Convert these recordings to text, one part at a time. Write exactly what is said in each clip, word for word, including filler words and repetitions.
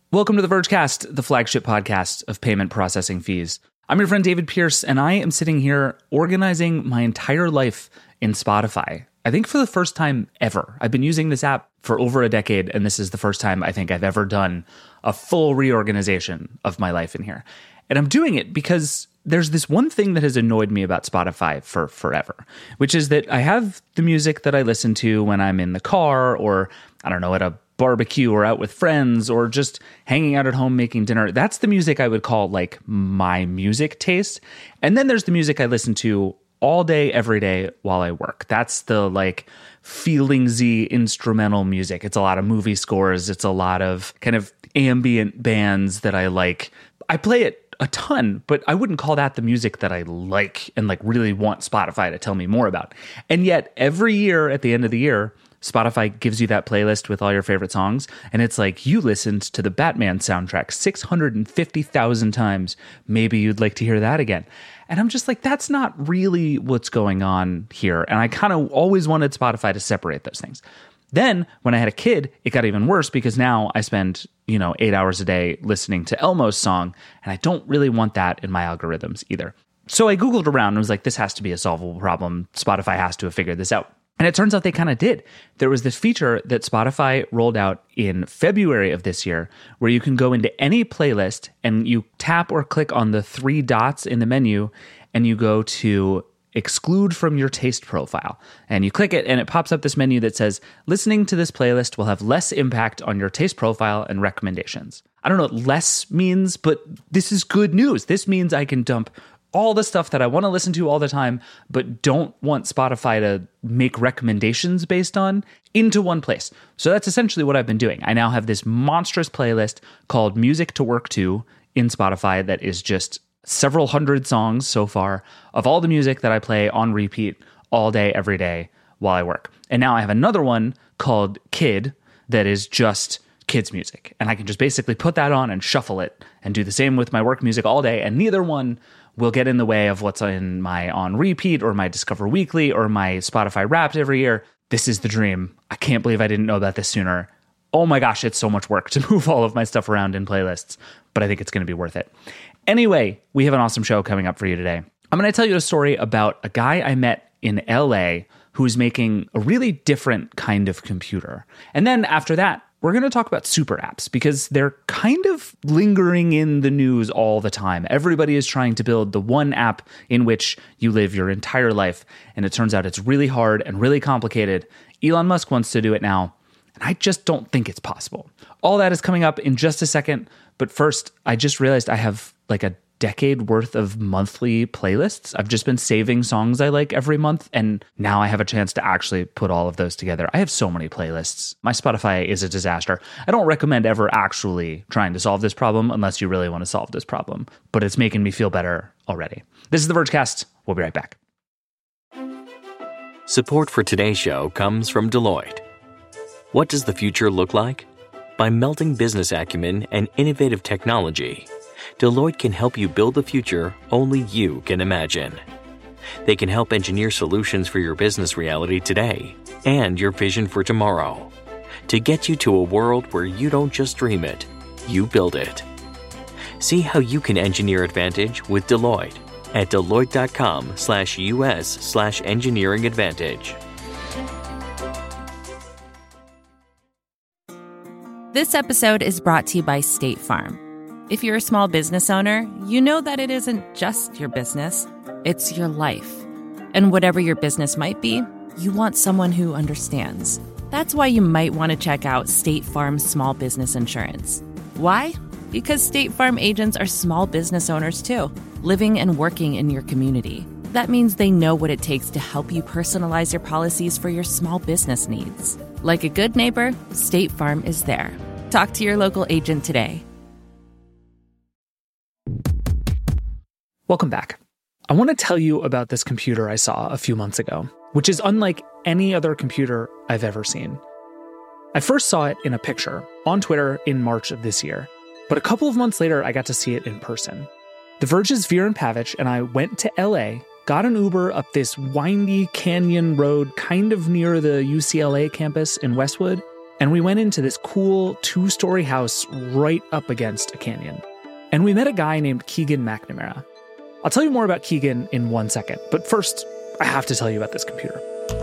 Welcome to the Vergecast, the flagship podcast of payment processing fees. I'm your friend David Pierce, and I am sitting here organizing my entire life in Spotify. I think for the first time ever. I've been using this app for over a decade, and this is the first time I think I've ever done a full reorganization of my life in here. And I'm doing it because there's this one thing that has annoyed me about Spotify for forever, which is that I have the music that I listen to when I'm in the car or, I don't know, at a barbecue or out with friends or just hanging out at home making dinner. That's the music I would call like my music taste. And then there's the music I listen to all day, every day while I work. That's the like feelingsy instrumental music. It's a lot of movie scores. It's a lot of kind of ambient bands that I like. I play it a ton, but I wouldn't call that the music that I like and like really want Spotify to tell me more about. And yet every year at the end of the year, Spotify gives you that playlist with all your favorite songs, and it's like you listened to the Batman soundtrack six hundred fifty thousand times. Maybe you'd like to hear that again. And I'm just like, that's not really what's going on here. And I kind of always wanted Spotify to separate those things. Then when I had a kid, it got even worse because now I spend, you know, eight hours a day listening to Elmo's song, and I don't really want that in my algorithms either. So I Googled around and was like, this has to be a solvable problem. Spotify has to have figured this out. And it turns out they kind of did. There was this feature that Spotify rolled out in February of this year where you can go into any playlist and you tap or click on the three dots in the menu and you go to exclude from your taste profile. And you click it and it pops up this menu that says, listening to this playlist will have less impact on your taste profile and recommendations. I don't know what less means, but this is good news. This means I can dump all the stuff that I want to listen to all the time, but don't want Spotify to make recommendations based on into one place. So that's essentially what I've been doing. I now have this monstrous playlist called Music to Work To in Spotify that is just several hundred songs so far of all the music that I play on repeat all day, every day while I work. And now I have another one called Kid that is just kids music. And I can just basically put that on and shuffle it and do the same with my work music all day. And neither one will get in the way of what's in my on repeat or my Discover Weekly or my Spotify Wrapped every year. This is the dream. I can't believe I didn't know about this sooner. Oh my gosh, it's so much work to move all of my stuff around in playlists, but I think it's going to be worth it. Anyway, we have an awesome show coming up for you today. I'm going to tell you a story about a guy I met in L A who's making a really different kind of computer. And then after that, we're going to talk about super apps because they're kind of lingering in the news all the time. Everybody is trying to build the one app in which you live your entire life. And it turns out it's really hard and really complicated. Elon Musk wants to do it now. And I just don't think it's possible. All that is coming up in just a second. But first, I just realized I have like a decade worth of monthly playlists. I've just been saving songs I like every month, and now I have a chance to actually put all of those together. I have so many playlists. My Spotify is a disaster. I don't recommend ever actually trying to solve this problem unless you really want to solve this problem, but it's making me feel better already. This is The Vergecast. We'll be right back. Support for today's show comes from Deloitte. What does the future look like? By melding business acumen and innovative technology, Deloitte can help you build the future only you can imagine. They can help engineer solutions for your business reality today and your vision for tomorrow to get you to a world where you don't just dream it, you build it. See how you can engineer advantage with Deloitte at Deloitte.com slash US slash engineering advantage. This episode is brought to you by State Farm. If you're a small business owner, you know that it isn't just your business, it's your life. And whatever your business might be, you want someone who understands. That's why you might want to check out State Farm's small business insurance. Why? Because State Farm agents are small business owners too, living and working in your community. That means they know what it takes to help you personalize your policies for your small business needs. Like a good neighbor, State Farm is there. Talk to your local agent today. Welcome back. I want to tell you about this computer I saw a few months ago, which is unlike any other computer I've ever seen. I first saw it in a picture on Twitter in March of this year, but a couple of months later, I got to see it in person. The Verge's Viren Pavich and I went to L A, got an Uber up this windy canyon road kind of near the U C L A campus in Westwood, And we went into this cool two-story house right up against a canyon. And we met a guy named Keegan McNamara. I'll tell you more about Keegan in one second, but first, I have to tell you about this computer.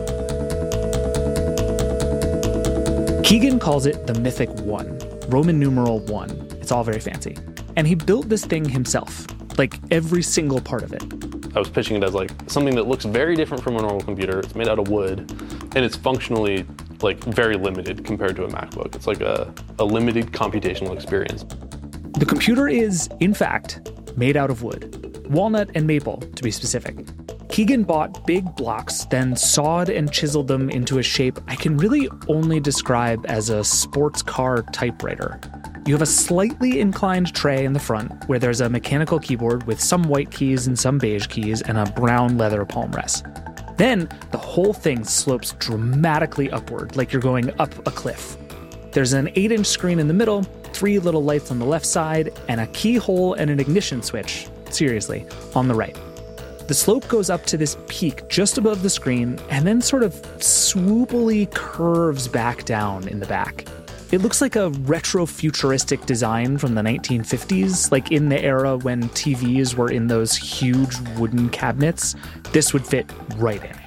Keegan calls it the Mythic One, Roman numeral one. It's all very fancy. And he built this thing himself, like every single part of it. I was pitching it as like something that looks very different from a normal computer. It's made out of wood, and it's functionally like very limited compared to a MacBook. It's like a, a limited computational experience. The computer is, in fact, made out of wood, walnut and maple to be specific. Keegan bought big blocks, then sawed and chiseled them into a shape I can really only describe as a sports car typewriter. You have a slightly inclined tray in the front where there's a mechanical keyboard with some white keys and some beige keys and a brown leather palm rest. Then the whole thing slopes dramatically upward, like you're going up a cliff. There's an eight inch screen in the middle, three little lights on the left side, and a keyhole and an ignition switch, seriously, on the right. The slope goes up to this peak just above the screen and then sort of swoopily curves back down in the back. It looks like a retro-futuristic design from the nineteen fifties, like in the era when T Vs were in those huge wooden cabinets. This would fit right in.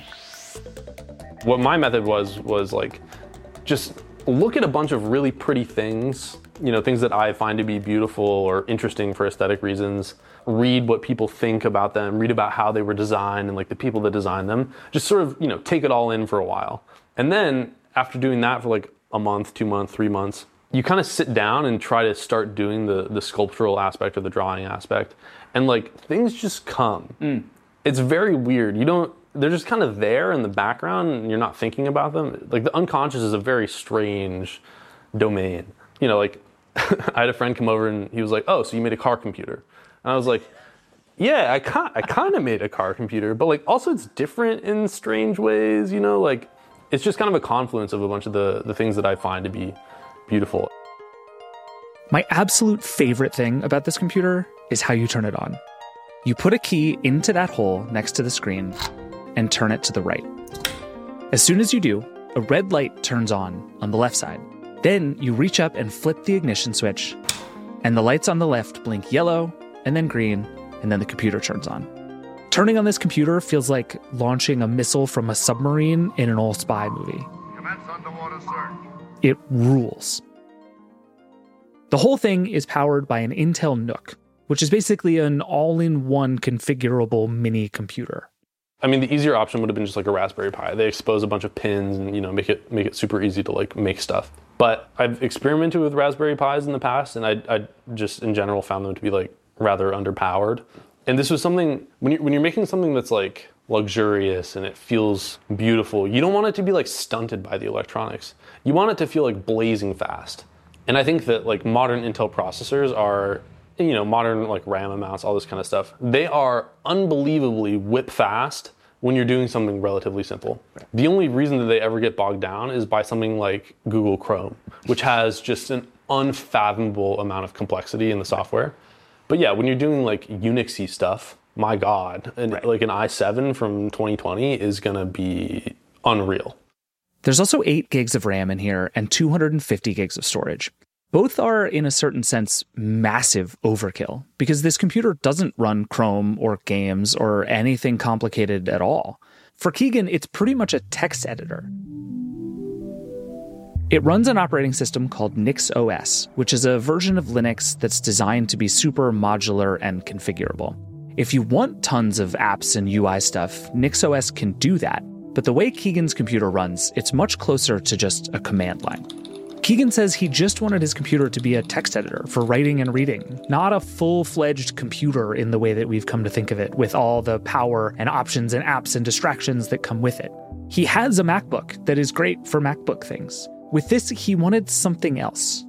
What my method was, was like, just look at a bunch of really pretty things, you know, things that I find to be beautiful or interesting for aesthetic reasons, read what people think about them, read about how they were designed and like the people that designed them, just sort of, you know, take it all in for a while. And then after doing that for like a month, two months, three months, you kind of sit down and try to start doing the, the sculptural aspect or the drawing aspect. And like things just come. Mm. It's very weird. You don't, they're just kind of there in the background and you're not thinking about them. Like the unconscious is a very strange domain. You know, like I had a friend come over and he was like, oh, so you made a car computer. And I was like, yeah, I kind, I kind of made a car computer, but like also it's different in strange ways, you know, like it's just kind of a confluence of a bunch of the, the things that I find to be beautiful. My absolute favorite thing about this computer is how you turn it on. You put a key into that hole next to the screen and turn it to the right. As soon as you do, a red light turns on on the left side. Then you reach up and flip the ignition switch, and the lights on the left blink yellow, and then green, and then the computer turns on. Turning on this computer feels like launching a missile from a submarine in an old spy movie. Commence underwater search. It rules. The whole thing is powered by an Intel NUC, which is basically an all-in-one configurable mini computer. I mean, the easier option would have been just like a Raspberry Pi. They expose a bunch of pins and, you know, make it make it super easy to like make stuff. But I've experimented with Raspberry Pis in the past, and I, I just in general found them to be like rather underpowered. And this was something, when you're, when you're making something that's like luxurious and it feels beautiful, you don't want it to be like stunted by the electronics. You want it to feel like blazing fast. And I think that like modern Intel processors are, you know, modern like RAM amounts, all this kind of stuff, they are unbelievably whip fast when you're doing something relatively simple. The only reason that they ever get bogged down is by something like Google Chrome, which has just an unfathomable amount of complexity in the software. But yeah, when you're doing like Unix-y stuff, my God, and right. like an i seven from twenty twenty is gonna be unreal. There's also eight gigs of RAM in here and two hundred fifty gigs of storage. Both are, in a certain sense, massive overkill, because this computer doesn't run Chrome or games or anything complicated at all. For Keegan, it's pretty much a text editor. It runs an operating system called NixOS, which is a version of Linux that's designed to be super modular and configurable. If you want tons of apps and U I stuff, NixOS can do that, but the way Keegan's computer runs, it's much closer to just a command line. Keegan says he just wanted his computer to be a text editor for writing and reading, not a full-fledged computer in the way that we've come to think of it, with all the power and options and apps and distractions that come with it. He has a MacBook that is great for MacBook things. With this, he wanted something else.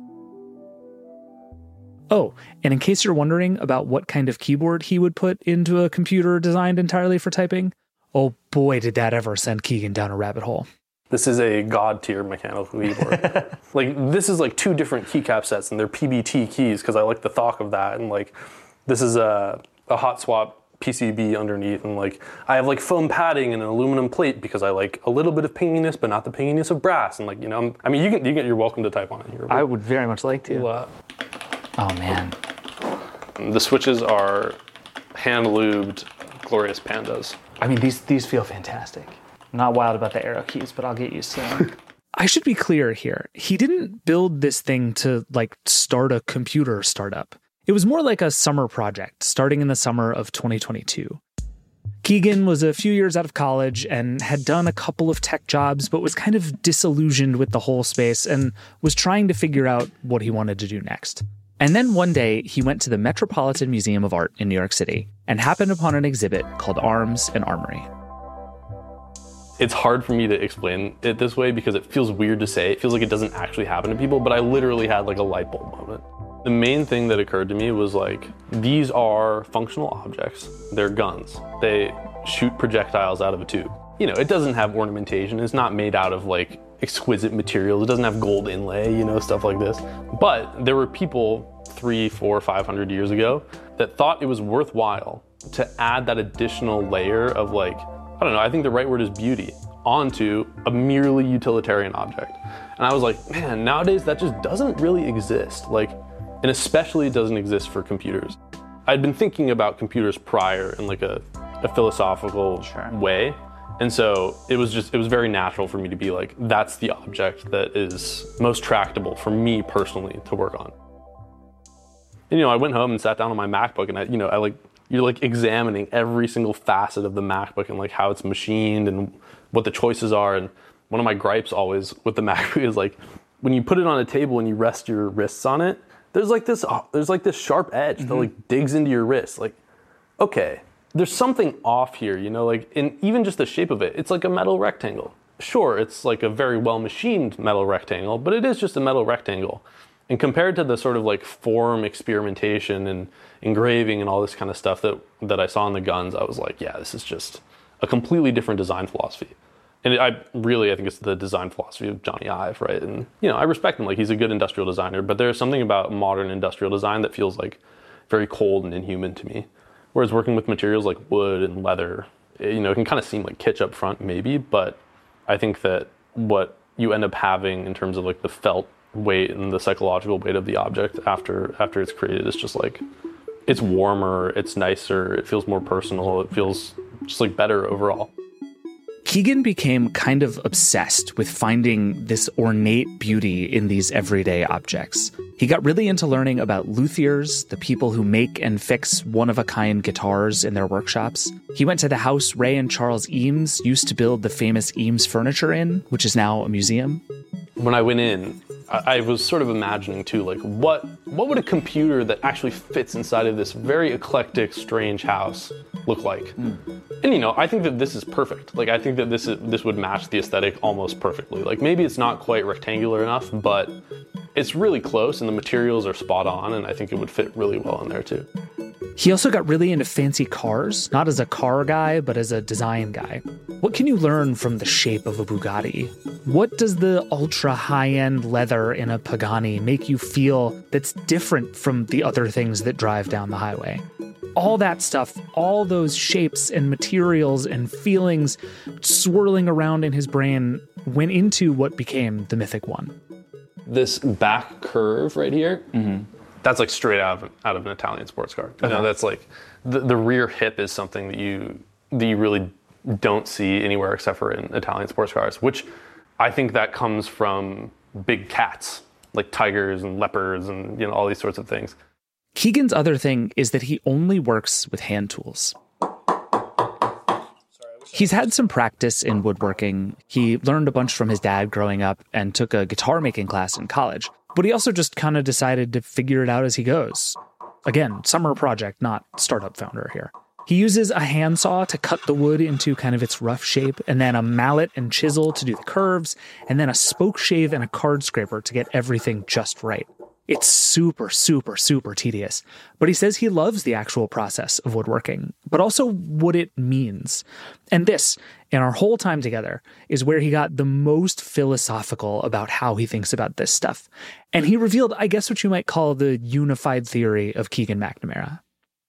Oh, and in case you're wondering about what kind of keyboard he would put into a computer designed entirely for typing, oh boy, did that ever send Keegan down a rabbit hole. This is a god tier mechanical keyboard. Like, this is like two different keycap sets, and they're P B T keys because I like the thought of that. And like, this is a, a hot swap P C B underneath, and like I have like foam padding and an aluminum plate because I like a little bit of pinginess, but not the pinginess of brass. And like, you know, I'm, I mean, you can, you can, you're welcome to type on it here. I would very much like to. Uh, oh man. The switches are hand lubed Glorious Pandas. I mean, these these feel fantastic. I'm not wild about the arrow keys, but I'll get used to them. I should be clear here. He didn't build this thing to like start a computer startup. It was more like a summer project starting in the summer of twenty twenty-two. Keegan was a few years out of college and had done a couple of tech jobs, but was kind of disillusioned with the whole space and was trying to figure out what he wanted to do next. And then one day, he went to the Metropolitan Museum of Art in New York City and happened upon an exhibit called Arms and Armory. It's hard for me to explain it this way because it feels weird to say. It feels like it doesn't actually happen to people, but I literally had like a light bulb moment. The main thing that occurred to me was like, these are functional objects. They're guns. They shoot projectiles out of a tube. You know, it doesn't have ornamentation. It's not made out of like exquisite materials. It doesn't have gold inlay, you know, stuff like this. But there were people three, four, five hundred years ago that thought it was worthwhile to add that additional layer of like, I don't know, I think the right word is beauty, onto a merely utilitarian object. And I was like, man, nowadays that just doesn't really exist. Like, and especially it doesn't exist for computers. I'd been thinking about computers prior in like a, a philosophical sure. way. And so it was just, it was very natural for me to be like, that's the object that is most tractable for me personally to work on. And, you know, I went home and sat down on my MacBook and I, you know, I like, you're like examining every single facet of the MacBook and like how it's machined and what the choices are. And one of my gripes always with the MacBook is like, when you put it on a table and you rest your wrists on it, there's like this, there's like this sharp edge mm-hmm. that like digs into your wrist. Like, okay, there's something off here, you know, like in even just the shape of it, it's like a metal rectangle. Sure, it's like a very well machined metal rectangle, but it is just a metal rectangle. And compared to the sort of like form experimentation and engraving and all this kind of stuff that, that I saw in the guns, I was like, yeah, this is just a completely different design philosophy. And I really, I think it's the design philosophy of Johnny Ive, right? And, you know, I respect him, like he's a good industrial designer, but there's something about modern industrial design that feels like very cold and inhuman to me. Whereas working with materials like wood and leather, it, you know, it can kind of seem like kitsch up front maybe, but I think that what you end up having in terms of like the felt weight and the psychological weight of the object after after it's created is just like, it's warmer, it's nicer, it feels more personal, it feels just like better overall. Keegan became kind of obsessed with finding this ornate beauty in these everyday objects. He got really into learning about luthiers, the people who make and fix one-of-a-kind guitars in their workshops. He went to the house Ray and Charles Eames used to build the famous Eames furniture in, which is now a museum. When I went in, I, I was sort of imagining too, like what what would a computer that actually fits inside of this very eclectic, strange house look like? Mm. And you know, I think that this is perfect. Like I think that this is, this would match the aesthetic almost perfectly. Like maybe it's not quite rectangular enough, but it's really close and the materials are spot on, and I think it would fit really well in there too. He also got really into fancy cars, not as a car guy, but as a design guy. What can you learn from the shape of a Bugatti? What does the ultra high-end leather in a Pagani make you feel that's different from the other things that drive down the highway? All that stuff, all those shapes and materials and feelings swirling around in his brain went into what became the Mythic One. This back curve right here, mm-hmm. that's like straight out of out of an Italian sports car. You know, that's like the, the rear hip is something that you that you really don't see anywhere except for in Italian sports cars, which I think that comes from big cats like tigers and leopards and you know all these sorts of things. Keegan's other thing is that he only works with hand tools. He's had some practice in woodworking. He learned a bunch from his dad growing up and took a guitar making class in college. But he also just kind of decided to figure it out as he goes. Again, summer project, not startup founder here. He uses a handsaw to cut the wood into kind of its rough shape, and then a mallet and chisel to do the curves, and then a spoke shave and a card scraper to get everything just right. It's super, super, super tedious. But he says he loves the actual process of woodworking, but also what it means. And this, in our whole time together, is where he got the most philosophical about how he thinks about this stuff. And he revealed, I guess, what you might call the unified theory of Keegan McNamara.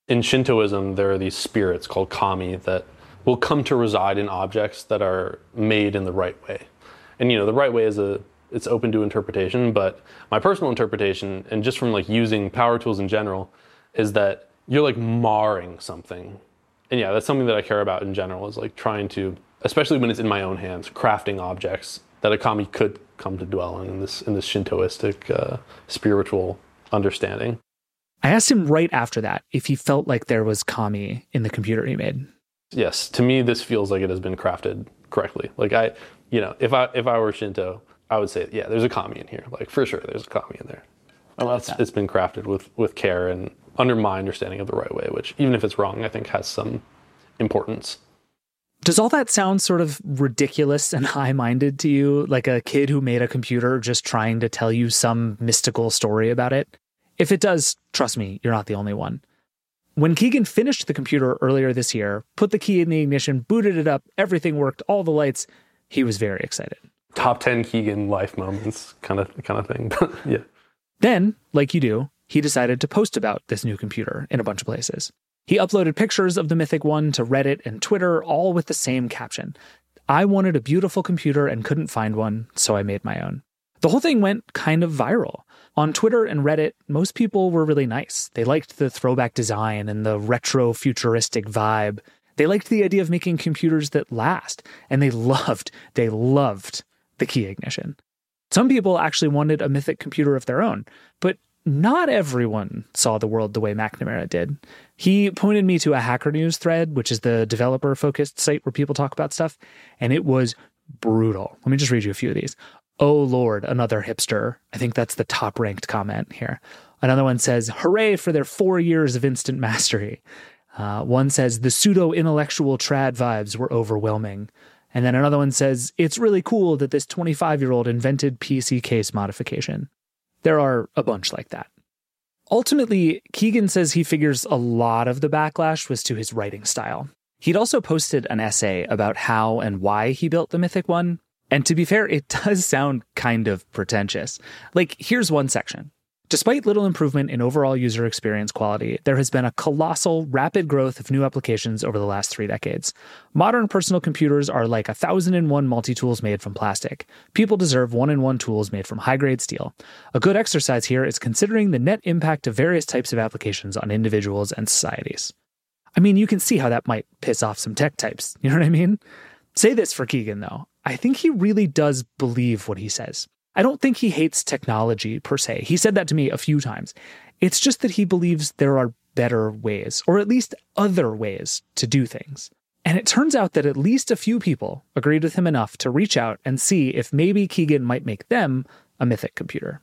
In Shintoism, there are these spirits called kami that will come to reside in objects that are made in the right way. And, you know, the right way is a, it's open to interpretation, but my personal interpretation, and just from like using power tools in general, is that you're like marring something. And yeah, that's something that I care about in general, is like trying to, especially when it's in my own hands, crafting objects that a kami could come to dwell in, in this, in this Shintoistic uh, spiritual understanding. I asked him right after that if he felt like there was kami in the computer he made. Yes, to me, this feels like it has been crafted correctly. Like I, you know, if I if I were Shinto, I would say, yeah, there's a kami in here. Like for sure, there's a kami in there. I love it's, that. It's been crafted with with care and under my understanding of the right way, which even if it's wrong, I think has some importance. Does all that sound sort of ridiculous and high-minded to you? Like a kid who made a computer just trying to tell you some mystical story about it? If it does, trust me, you're not the only one. When Keegan finished the computer earlier this year, put the key in the ignition, booted it up, everything worked, all the lights, he was very excited. Top ten Keegan life moments kind of kind of thing. Yeah. Then, like you do, he decided to post about this new computer in a bunch of places. He uploaded pictures of the Mythic One to Reddit and Twitter, all with the same caption. I wanted a beautiful computer and couldn't find one, so I made my own. The whole thing went kind of viral. On Twitter and Reddit, most people were really nice. They liked the throwback design and the retro futuristic vibe. They liked the idea of making computers that last. And they loved, they loved the key ignition. Some people actually wanted a Mythic computer of their own, but not everyone saw the world the way McNamara did. He pointed me to a Hacker News thread, which is the developer-focused site where people talk about stuff, and it was brutal. Let me just read you a few of these. Oh Lord, another hipster. I think that's the top-ranked comment here. Another one says, hooray for their four years of instant mastery. Uh, one says, the pseudo-intellectual trad vibes were overwhelming. And then another one says, it's really cool that this twenty-five-year-old invented P C case modification. There are a bunch like that. Ultimately, Keegan says he figures a lot of the backlash was to his writing style. He'd also posted an essay about how and why he built the Mythic One. And to be fair, it does sound kind of pretentious. Like, here's one section. Despite little improvement in overall user experience quality, there has been a colossal, rapid growth of new applications over the last three decades. Modern personal computers are like a thousand and one multi-tools made from plastic. People deserve one-in-one tools made from high-grade steel. A good exercise here is considering the net impact of various types of applications on individuals and societies. I mean, you can see how that might piss off some tech types. You know what I mean? Say this for Keegan, though. I think he really does believe what he says. I don't think he hates technology per se. He said that to me a few times. It's just that he believes there are better ways, or at least other ways to do things. And it turns out that at least a few people agreed with him enough to reach out and see if maybe Keegan might make them a Mythic computer.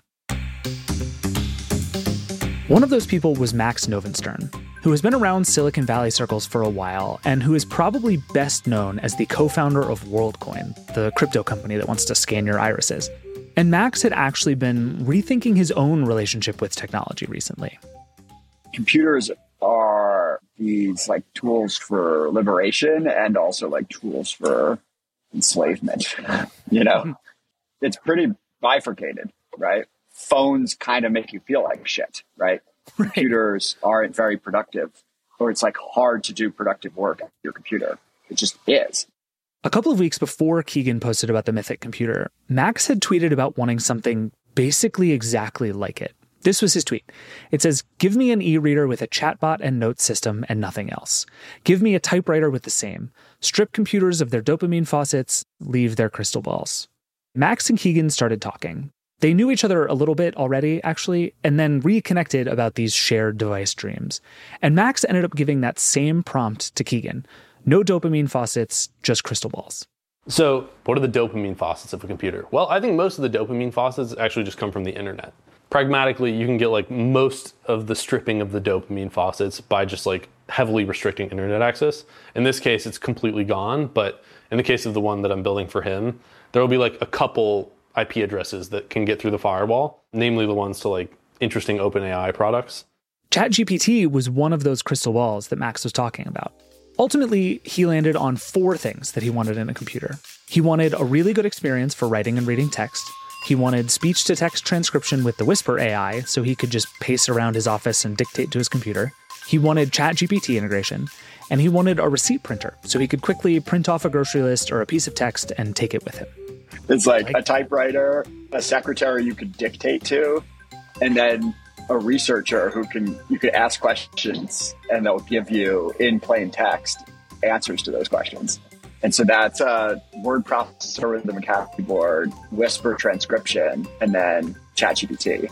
One of those people was Max Novenstern, who has been around Silicon Valley circles for a while and who is probably best known as the co-founder of WorldCoin, the crypto company that wants to scan your irises. And Max had actually been rethinking his own relationship with technology recently. Computers are these like tools for liberation and also like tools for enslavement. You know, it's pretty bifurcated, right? Phones kind of make you feel like shit, right? Right. Computers aren't very productive, or it's like hard to do productive work on your computer. It just is. A couple of weeks before Keegan posted about the Mythic computer, Max had tweeted about wanting something basically exactly like it. This was his tweet. It says, give me an e-reader with a chatbot and notes system and nothing else. Give me a typewriter with the same. Strip computers of their dopamine faucets, leave their crystal balls. Max and Keegan started talking. They knew each other a little bit already, actually, and then reconnected about these shared device dreams. And Max ended up giving that same prompt to Keegan. No dopamine faucets, just crystal balls. So what are the dopamine faucets of a computer? Well, I think most of the dopamine faucets actually just come from the internet. Pragmatically, you can get like most of the stripping of the dopamine faucets by just like heavily restricting internet access. In this case, it's completely gone, but in the case of the one that I'm building for him, there will be like a couple I P addresses that can get through the firewall, namely the ones to like interesting OpenAI products. ChatGPT was one of those crystal balls that Max was talking about. Ultimately, he landed on four things that he wanted in a computer. He wanted a really good experience for writing and reading text. He wanted speech-to-text transcription with the Whisper A I, so he could just pace around his office and dictate to his computer. He wanted ChatGPT integration, and he wanted a receipt printer so he could quickly print off a grocery list or a piece of text and take it with him. It's like a typewriter, a secretary you could dictate to, and then a researcher who can you could ask questions and they'll give you in plain text answers to those questions. And so that's a word processor, rhythm and keyboard, whisper transcription, and then ChatGPT.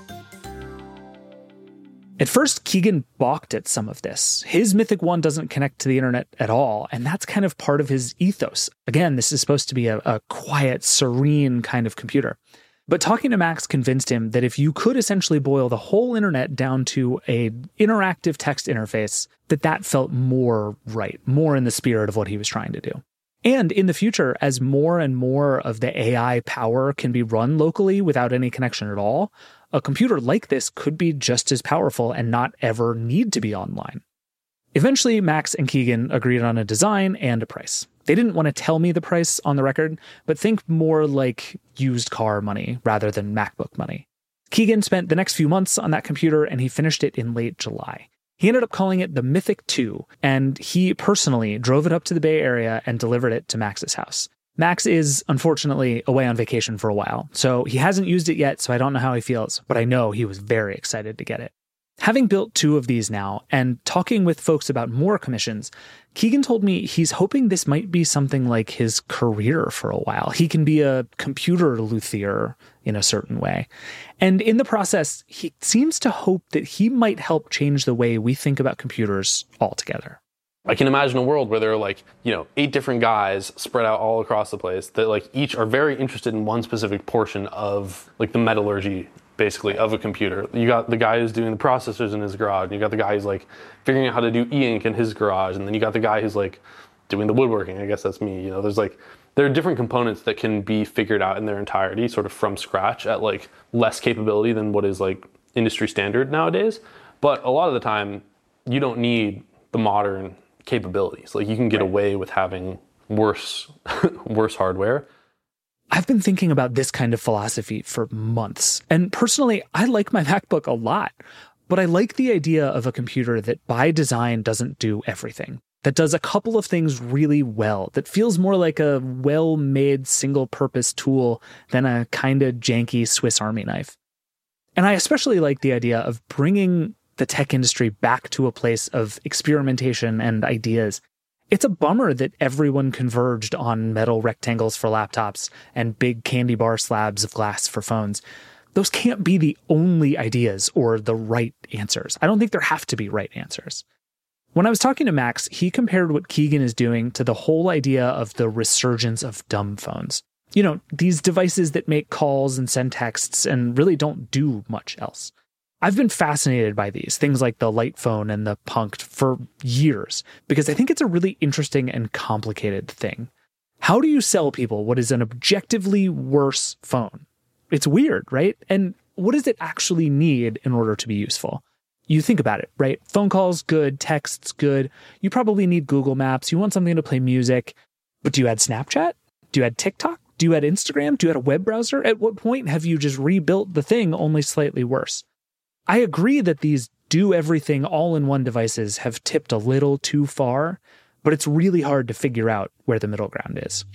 At first, Keegan balked at some of this. His Mythic One doesn't connect to the internet at all, and that's kind of part of his ethos. Again, this is supposed to be a, a quiet, serene kind of computer. But talking to Max convinced him that if you could essentially boil the whole internet down to an interactive text interface, that that felt more right, more in the spirit of what he was trying to do. And in the future, as more and more of the A I power can be run locally without any connection at all, a computer like this could be just as powerful and not ever need to be online. Eventually, Max and Keegan agreed on a design and a price. They didn't want to tell me the price on the record, but think more like used car money rather than MacBook money. Keegan spent the next few months on that computer, and he finished it in late July. He ended up calling it the Mythic two, and he personally drove it up to the Bay Area and delivered it to Max's house. Max is, unfortunately, away on vacation for a while, so he hasn't used it yet, so I don't know how he feels, but I know he was very excited to get it. Having built two of these now, and talking with folks about more commissions, Keegan told me he's hoping this might be something like his career for a while. He can be a computer luthier in a certain way. And in the process, he seems to hope that he might help change the way we think about computers altogether. I can imagine a world where there are like, you know, eight different guys spread out all across the place that like each are very interested in one specific portion of like the metallurgy, basically, of a computer. You got the guy who's doing the processors in his garage, and you got the guy who's like figuring out how to do e-ink in his garage, and then you got the guy who's like doing the woodworking. I guess that's me. You know, there's like, there are different components that can be figured out in their entirety, sort of from scratch at like less capability than what is like industry standard nowadays. But a lot of the time, you don't need the modern capabilities. Like you can get right. away with having worse, worse hardware. I've been thinking about this kind of philosophy for months. And personally, I like my MacBook a lot, but I like the idea of a computer that by design doesn't do everything, that does a couple of things really well, that feels more like a well-made single-purpose tool than a kind of janky Swiss Army knife. And I especially like the idea of bringing the tech industry back to a place of experimentation and ideas. It's a bummer that everyone converged on metal rectangles for laptops and big candy bar slabs of glass for phones. Those can't be the only ideas or the right answers. I don't think there have to be right answers. When I was talking to Max, he compared what Keegan is doing to the whole idea of the resurgence of dumb phones. You know, these devices that make calls and send texts and really don't do much else. I've been fascinated by these, things like the Light Phone and the Punkt, for years, because I think it's a really interesting and complicated thing. How do you sell people what is an objectively worse phone? It's weird, right? And what does it actually need in order to be useful? You think about it, right? Phone calls, good. Texts, good. You probably need Google Maps. You want something to play music. But do you add Snapchat? Do you add TikTok? Do you add Instagram? Do you add a web browser? At what point have you just rebuilt the thing, only slightly worse? I agree that these do-everything all-in-one devices have tipped a little too far, but it's really hard to figure out where the middle ground is.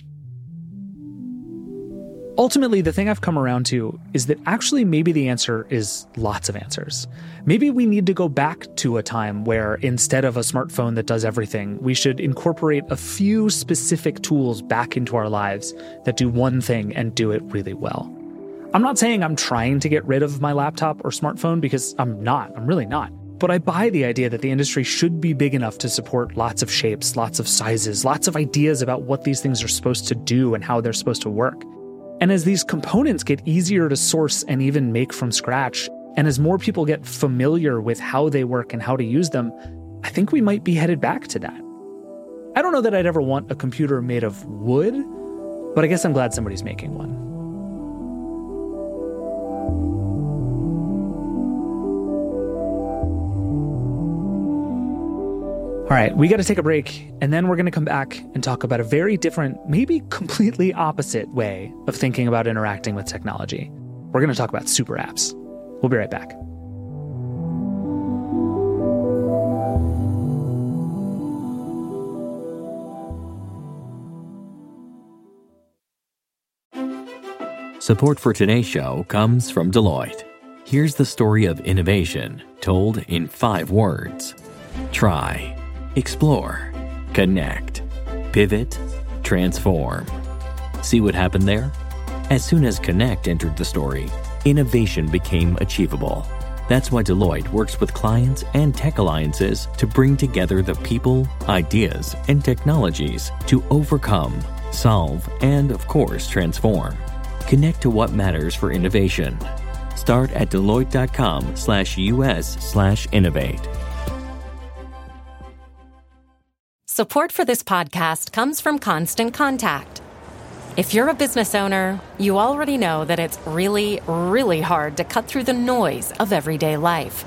Ultimately, the thing I've come around to is that actually maybe the answer is lots of answers. Maybe we need to go back to a time where instead of a smartphone that does everything, we should incorporate a few specific tools back into our lives that do one thing and do it really well. I'm not saying I'm trying to get rid of my laptop or smartphone, because I'm not. I'm really not. But I buy the idea that the industry should be big enough to support lots of shapes, lots of sizes, lots of ideas about what these things are supposed to do and how they're supposed to work. And as these components get easier to source and even make from scratch, and as more people get familiar with how they work and how to use them, I think we might be headed back to that. I don't know that I'd ever want a computer made of wood, but I guess I'm glad somebody's making one. All right, we got to take a break, and then we're going to come back and talk about a very different, maybe completely opposite way of thinking about interacting with technology. We're going to talk about super apps. We'll be right back. Support for today's show comes from Deloitte. Here's the story of innovation told in five words. Try, explore, connect, pivot, transform. See what happened there? As soon as connect entered the story, innovation became achievable. That's why Deloitte works with clients and tech alliances to bring together the people, ideas, and technologies to overcome, solve, and of course, transform. Connect to what matters for innovation. Start at Deloitte.com slash US slash innovate. Support for this podcast comes from Constant Contact. If you're a business owner, you already know that it's really, really hard to cut through the noise of everyday life.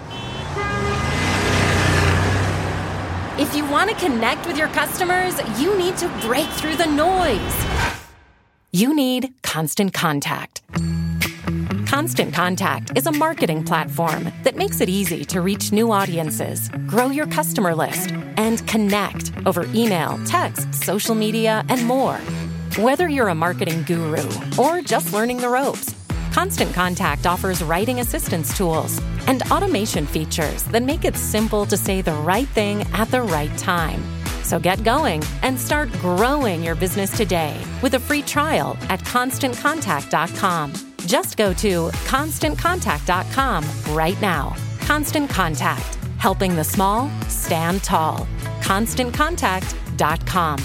If you want to connect with your customers, you need to break through the noise. You need Constant Contact. Constant Contact is a marketing platform that makes it easy to reach new audiences, grow your customer list, and connect over email, text, social media, and more. Whether you're a marketing guru or just learning the ropes, Constant Contact offers writing assistance tools and automation features that make it simple to say the right thing at the right time. So get going and start growing your business today with a free trial at constant contact dot com. Just go to constant contact dot com right now. Constant Contact, helping the small stand tall. constant contact dot com.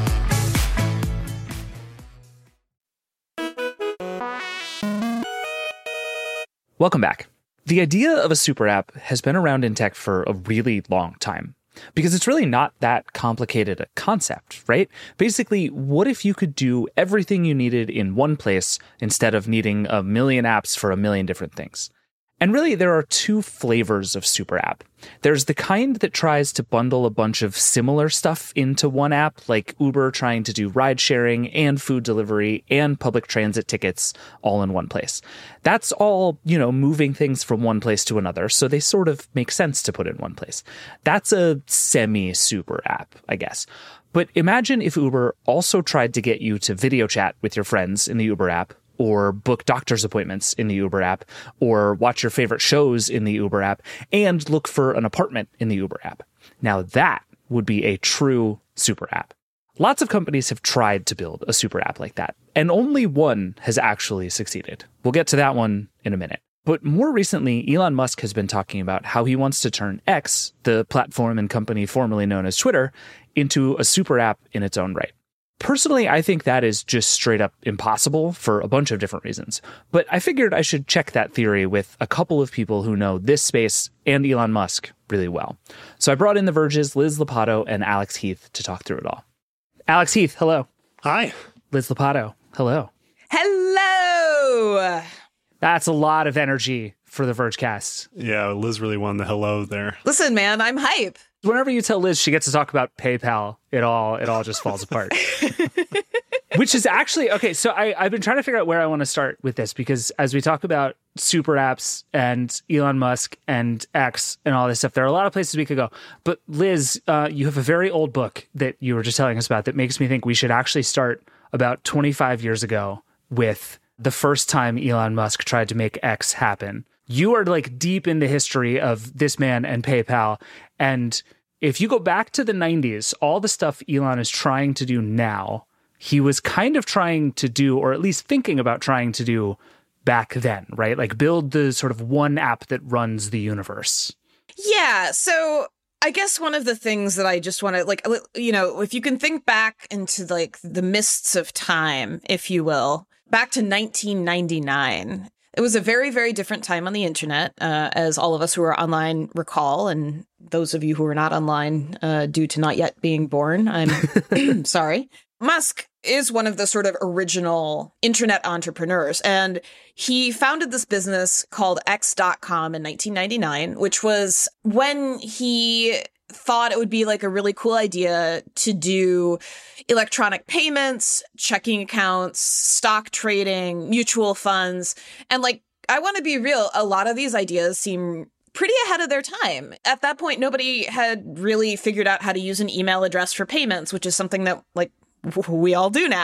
Welcome back. The idea of a super app has been around in tech for a really long time. Because it's really not that complicated a concept, right? Basically, what if you could do everything you needed in one place instead of needing a million apps for a million different things? And really, there are two flavors of super app. There's the kind that tries to bundle a bunch of similar stuff into one app, like Uber trying to do ride sharing and food delivery and public transit tickets all in one place. That's all, you know, moving things from one place to another, so they sort of make sense to put in one place. That's a semi-super app, I guess. But imagine if Uber also tried to get you to video chat with your friends in the Uber app, or book doctor's appointments in the Uber app, or watch your favorite shows in the Uber app, and look for an apartment in the Uber app. Now that would be a true super app. Lots of companies have tried to build a super app like that, and only one has actually succeeded. We'll get to that one in a minute. But more recently, Elon Musk has been talking about how he wants to turn X, the platform and company formerly known as Twitter, into a super app in its own right. Personally, I think that is just straight up impossible for a bunch of different reasons. But I figured I should check that theory with a couple of people who know this space and Elon Musk really well. So I brought in The Verge's Liz Lopatto and Alex Heath to talk through it all. Alex Heath, hello. Hi. Liz Lopatto, hello. Hello. That's a lot of energy for the Vergecast. Yeah, Liz really won the hello there. Listen, man, I'm hype. Whenever you tell Liz she gets to talk about PayPal, it all it all just falls apart. Which is actually, okay, so I, I've been trying to figure out where I want to start with this, because as we talk about super apps and Elon Musk and X and all this stuff, there are a lot of places we could go. But Liz, uh, you have a very old book that you were just telling us about that makes me think we should actually start about twenty-five years ago with the first time Elon Musk tried to make X happen. You are like deep in the history of this man and PayPal. And if you go back to the nineties, all the stuff Elon is trying to do now, he was kind of trying to do, or at least thinking about trying to do back then, right? Like build the sort of one app that runs the universe. Yeah. So I guess one of the things that I just want to, like, you know, if you can think back into like the mists of time, if you will, back to nineteen ninety-nine. It was a very, very different time on the internet, uh, as all of us who are online recall, and those of you who are not online uh, due to not yet being born, I'm sorry. Musk is one of the sort of original internet entrepreneurs, and he founded this business called X dot com in nineteen ninety-nine, which was when he thought it would be like a really cool idea to do electronic payments, checking accounts, stock trading, mutual funds. And like, I want to be real, a lot of these ideas seem pretty ahead of their time. At that point, nobody had really figured out how to use an email address for payments, which is something that like we all do now, right?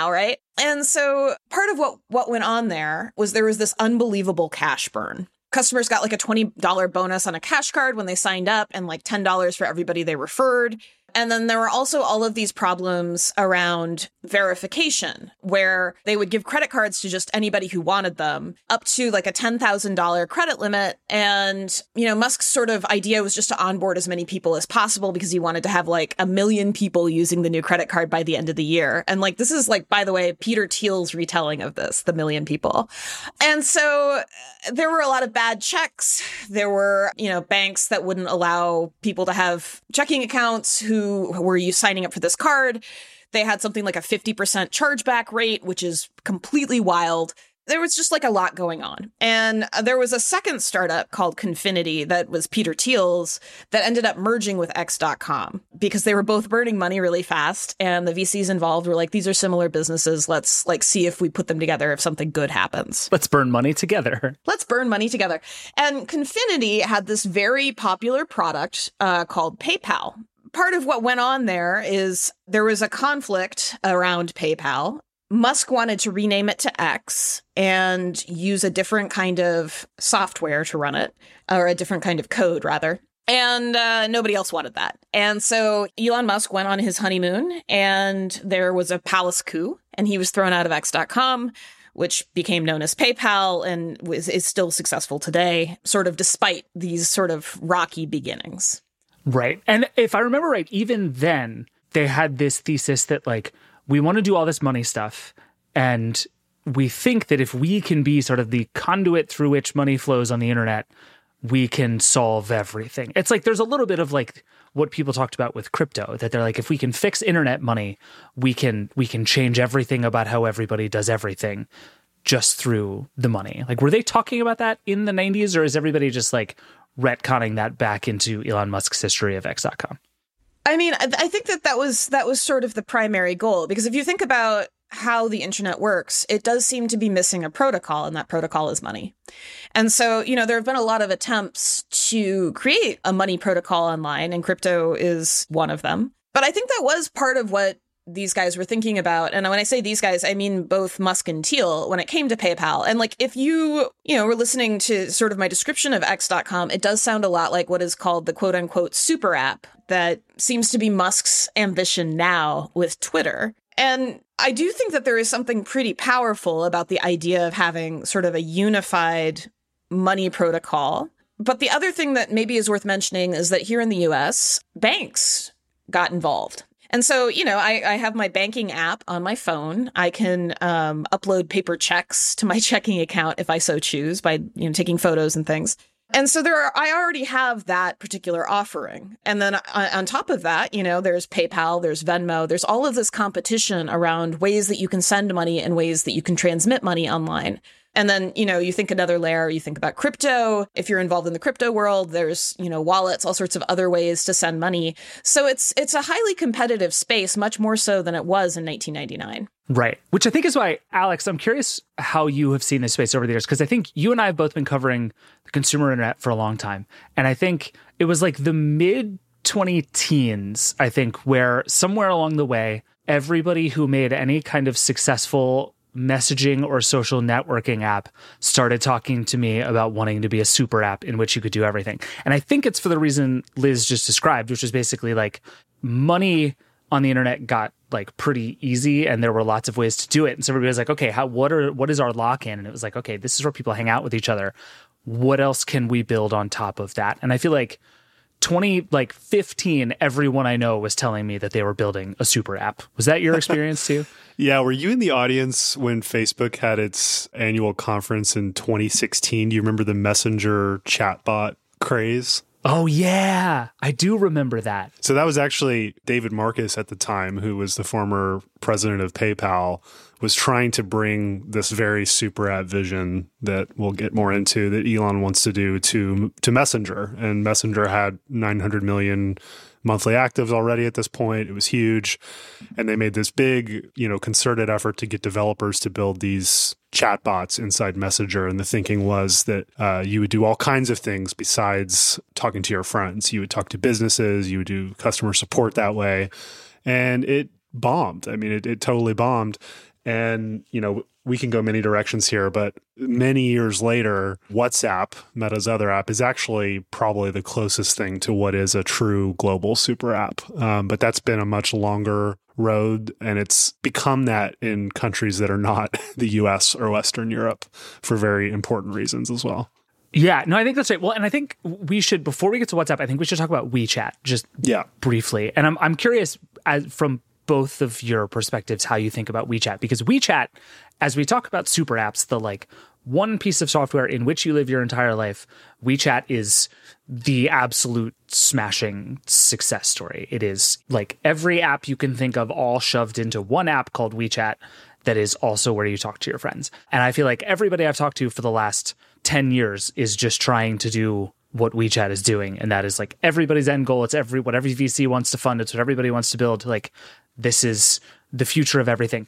And so part of what, what went on there was there was this unbelievable cash burn. Customers got like a twenty dollars bonus on a cash card when they signed up and like ten dollars for everybody they referred. And then there were also all of these problems around verification, where they would give credit cards to just anybody who wanted them, up to like a ten thousand dollars credit limit. And, you know, Musk's sort of idea was just to onboard as many people as possible because he wanted to have like a million people using the new credit card by the end of the year. And like, this is like, by the way, Peter Thiel's retelling of this, the million people. And so there were a lot of bad checks. There were, you know, banks that wouldn't allow people to have checking accounts who were you signing up for this card. They had something like a fifty percent chargeback rate, which is completely wild. There was just like a lot going on. And there was a second startup called Confinity that was Peter Thiel's that ended up merging with X dot com because they were both burning money really fast. And the V Cs involved were like, these are similar businesses. Let's like see if we put them together, if something good happens. Let's burn money together. Let's burn money together. And Confinity had this very popular product uh, called PayPal. Part of what went on there is there was a conflict around PayPal. Musk wanted to rename it to X and use a different kind of software to run it, or a different kind of code, rather. And uh, nobody else wanted that. And so Elon Musk went on his honeymoon, and there was a palace coup, and he was thrown out of X dot com, which became known as PayPal and was, is still successful today, sort of despite these sort of rocky beginnings. Right. And if I remember right, even then they had this thesis that like, we want to do all this money stuff. And we think that if we can be sort of the conduit through which money flows on the internet, we can solve everything. It's like, there's a little bit of like what people talked about with crypto, that they're like, if we can fix internet money, we can, we can change everything about how everybody does everything just through the money. Like, were they talking about that in the nineties, or is everybody just like retconning that back into Elon Musk's history of X dot com? I mean, I think that that was that was sort of the primary goal, because if you think about how the internet works, it does seem to be missing a protocol, and that protocol is money. And so, you know, there have been a lot of attempts to create a money protocol online, and crypto is one of them. But I think that was part of what these guys were thinking about. And when I say these guys, I mean both Musk and Thiel when it came to PayPal. And like, if you, you know, were listening to sort of my description of X dot com, it does sound a lot like what is called the quote unquote super app that seems to be Musk's ambition now with Twitter. And I do think that there is something pretty powerful about the idea of having sort of a unified money protocol. But the other thing that maybe is worth mentioning is that here in the U S, banks got involved. And so, you know, I, I have my banking app on my phone. I can um, upload paper checks to my checking account if I so choose by, you know, taking photos and things. And so there are, I already have that particular offering. And then on top of that, you know, there's PayPal, there's Venmo, there's all of this competition around ways that you can send money and ways that you can transmit money online. And then, you know, you think another layer, you think about crypto. If you're involved in the crypto world, there's, you know, wallets, all sorts of other ways to send money. So it's it's a highly competitive space, much more so than it was in nineteen ninety-nine. Right. Which I think is why, Alex, I'm curious how you have seen this space over the years, because I think you and I have both been covering the consumer internet for a long time. And I think it was like the mid twenty teens, I think, where somewhere along the way, everybody who made any kind of successful messaging or social networking app started talking to me about wanting to be a super app in which you could do everything. And I think it's for the reason Liz just described, which is basically like money on the internet got like pretty easy and there were lots of ways to do it. And so everybody was like, okay, how, what are, what is our lock-in? And it was like, okay, this is where people hang out with each other. What else can we build on top of that? And I feel like twenty, like fifteen, everyone I know was telling me that they were building a super app. Was that your experience too? Yeah. Were you in the audience when Facebook had its annual conference in twenty sixteen? Do you remember the Messenger chatbot craze? Oh, yeah. I do remember that. So that was actually David Marcus at the time, who was the former president of PayPal, was trying to bring this very super app vision that we'll get more into that Elon wants to do to to Messenger. And Messenger had nine hundred million monthly actives already at this point. It was huge. And they made this big, you know, concerted effort to get developers to build these chatbots inside Messenger. And the thinking was that uh, you would do all kinds of things besides talking to your friends. You would talk to businesses, you would do customer support that way. And it bombed. I mean, it, it totally bombed. And, you know, we can go many directions here, but many years later, WhatsApp, Meta's other app, is actually probably the closest thing to what is a true global super app. Um, but that's been a much longer road, and it's become that in countries that are not the U S or Western Europe for very important reasons as well. Yeah, no, I think that's right. Well, and I think we should, before we get to WhatsApp, I think we should talk about WeChat just yeah. briefly. And I'm I'm curious, as from both of your perspectives, how you think about WeChat, because WeChat, as we talk about super apps, the like one piece of software in which you live your entire life, WeChat is the absolute smashing success story. It is like every app you can think of all shoved into one app called WeChat that is also where you talk to your friends. And I feel like everybody I've talked to for the last ten years is just trying to do what WeChat is doing. And that is like everybody's end goal. It's every what every V C wants to fund. It's what everybody wants to build. Like, this is the future of everything.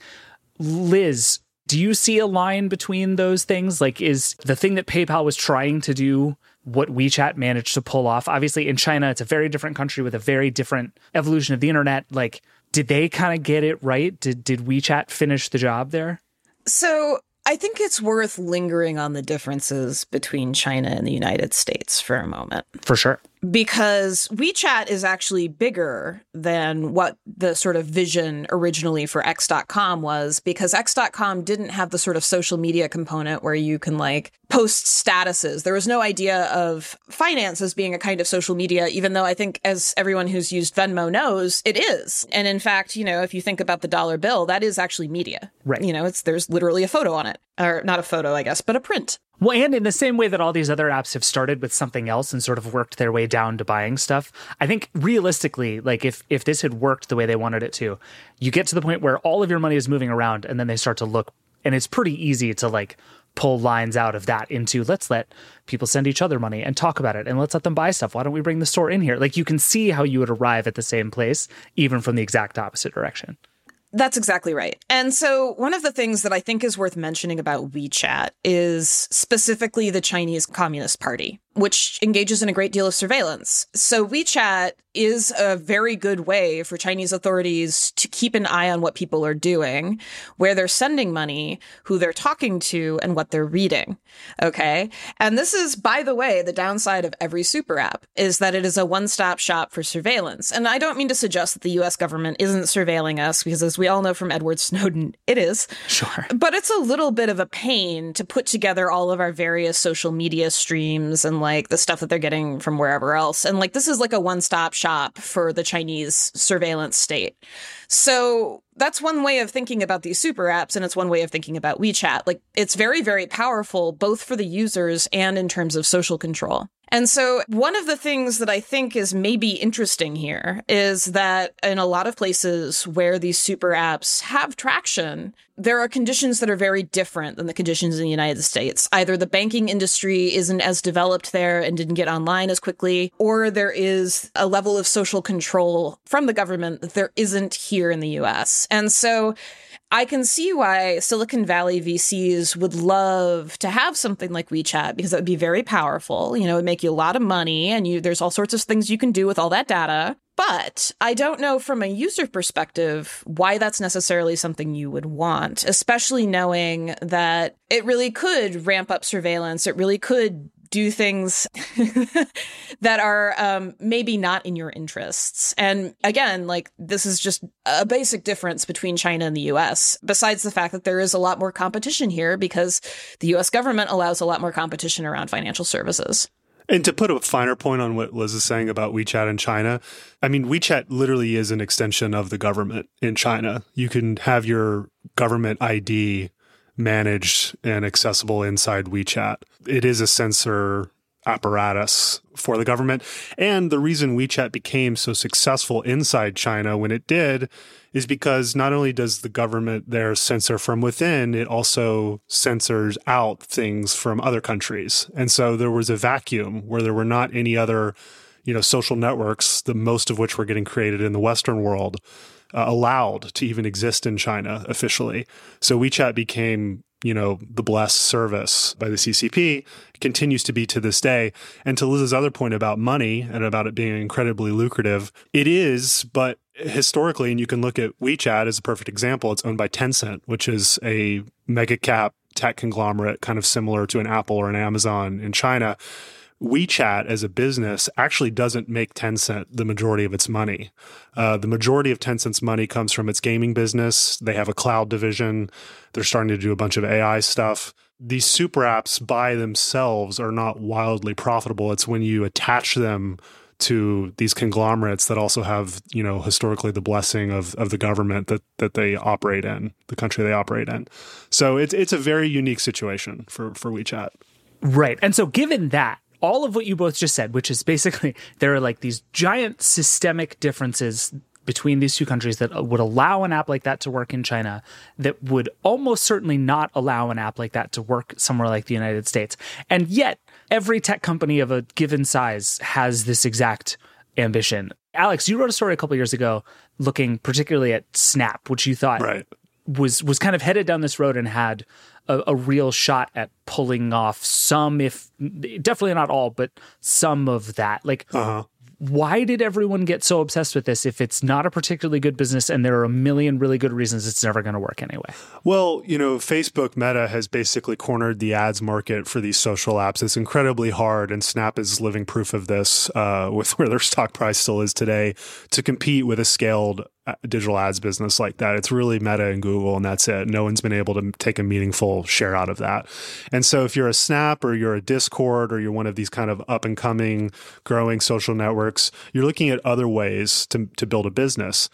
Liz, do you see a line between those things? Like, is the thing that PayPal was trying to do what WeChat managed to pull off? Obviously, in China, it's a very different country with a very different evolution of the internet. Like, did they kind of get it right? Did did WeChat finish the job there? So I think it's worth lingering on the differences between China and the United States for a moment. For sure. Because WeChat is actually bigger than what the sort of vision originally for X dot com was, because X dot com didn't have the sort of social media component where you can like post statuses. There was no idea of finance as being a kind of social media, even though I think, as everyone who's used Venmo knows, it is. And in fact, you know, if you think about the dollar bill, that is actually media. Right. You know, it's there's literally a photo on it. Or not a photo, I guess, but a print. Well, and in the same way that all these other apps have started with something else and sort of worked their way down to buying stuff, I think realistically, like if if this had worked the way they wanted it to, you get to the point where all of your money is moving around and then they start to look, and it's pretty easy to like pull lines out of that into, let's let people send each other money and talk about it, and let's let them buy stuff. Why don't we bring the store in here? Like, you can see how you would arrive at the same place, even from the exact opposite direction. That's exactly right. And so one of the things that I think is worth mentioning about WeChat is specifically the Chinese Communist Party, which engages in a great deal of surveillance. So WeChat is a very good way for Chinese authorities to keep an eye on what people are doing, where they're sending money, who they're talking to, and what they're reading. Okay. And this is, by the way, the downside of every super app is that it is a one-stop shop for surveillance. And I don't mean to suggest that the U S government isn't surveilling us, because as we all know from Edward Snowden, it is. Sure. But it's a little bit of a pain to put together all of our various social media streams and like the stuff that they're getting from wherever else. And like, this is like a one-stop shop for the Chinese surveillance state. So that's one way of thinking about these super apps, and it's one way of thinking about WeChat. Like, it's very, very powerful, both for the users and in terms of social control. And so one of the things that I think is maybe interesting here is that in a lot of places where these super apps have traction, there are conditions that are very different than the conditions in the United States. Either the banking industry isn't as developed there and didn't get online as quickly, or there is a level of social control from the government that there isn't here in the U S. And so I can see why Silicon Valley V Cs would love to have something like WeChat, because that would be very powerful. You know, it would make you a lot of money, and you there's all sorts of things you can do with all that data. But I don't know from a user perspective why that's necessarily something you would want, especially knowing that it really could ramp up surveillance. It really could do things that are um, maybe not in your interests. And again, like, this is just a basic difference between China and the U S, besides the fact that there is a lot more competition here because the U S government allows a lot more competition around financial services. And to put a finer point on what Liz is saying about WeChat in China, I mean, WeChat literally is an extension of the government in China. You can have your government I D managed and accessible inside WeChat. It is a sensor apparatus for the government. And the reason WeChat became so successful inside China when it did is because not only does the government there censor from within, it also censors out things from other countries. And so there was a vacuum where there were not any other, you know, social networks, the most of which were getting created in the Western world, Uh, allowed to even exist in China officially. So WeChat became you know, the blessed service by the C C P, continues to be to this day. And to Liz's other point about money and about it being incredibly lucrative, it is, but historically, and you can look at WeChat as a perfect example, it's owned by Tencent, which is a mega cap tech conglomerate, kind of similar to an Apple or an Amazon in China. WeChat as a business actually doesn't make Tencent the majority of its money. Uh, the majority of Tencent's money comes from its gaming business. They have a cloud division. They're starting to do a bunch of A I stuff. These super apps by themselves are not wildly profitable. It's when you attach them to these conglomerates that also have, you know, historically the blessing of, of the government that, that they operate in, the country they operate in. So it's it's a very unique situation for, for WeChat. Right. And so given that, all of what you both just said, which is basically there are like these giant systemic differences between these two countries that would allow an app like that to work in China, that would almost certainly not allow an app like that to work somewhere like the United States. And yet, every tech company of a given size has this exact ambition. Alex, you wrote a story a couple of years ago looking particularly at Snap, which you thought right. was was kind of headed down this road and had a, a real shot at pulling off some, if definitely not all, but some of that. Like, uh-huh. Why did everyone get so obsessed with this if it's not a particularly good business and there are a million really good reasons it's never going to work anyway? Well, you know, Facebook Meta has basically cornered the ads market for these social apps. It's incredibly hard, and Snap is living proof of this uh, with where their stock price still is today, to compete with a scaled digital ads business like that. It's really Meta and Google, and that's it. No one's been able to take a meaningful share out of that. And so if you're a Snap or you're a Discord or you're one of these kind of up and coming, growing social networks, you're looking at other ways to to build a business.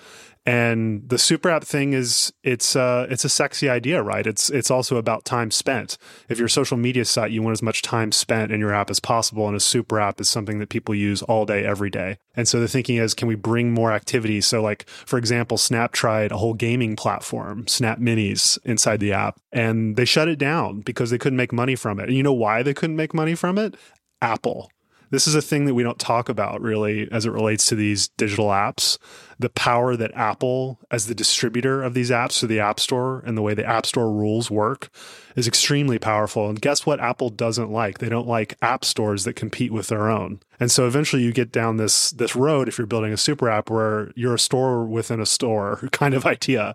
And the super app thing is, it's uh, it's a sexy idea, right? It's it's also about time spent. If you're a social media site, you want as much time spent in your app as possible, and a super app is something that people use all day, every day. And so the thinking is, can we bring more activity? So like, for example, Snap tried a whole gaming platform, Snap Minis, inside the app, and they shut it down because they couldn't make money from it. And you know why they couldn't make money from it? Apple. This is a thing that we don't talk about really as it relates to these digital apps. The power that Apple, as the distributor of these apps to the App Store, and the way the App Store rules work is extremely powerful. And guess what Apple doesn't like? They don't like app stores that compete with their own. And so eventually you get down this, this road, if you're building a super app, where you're a store within a store kind of idea.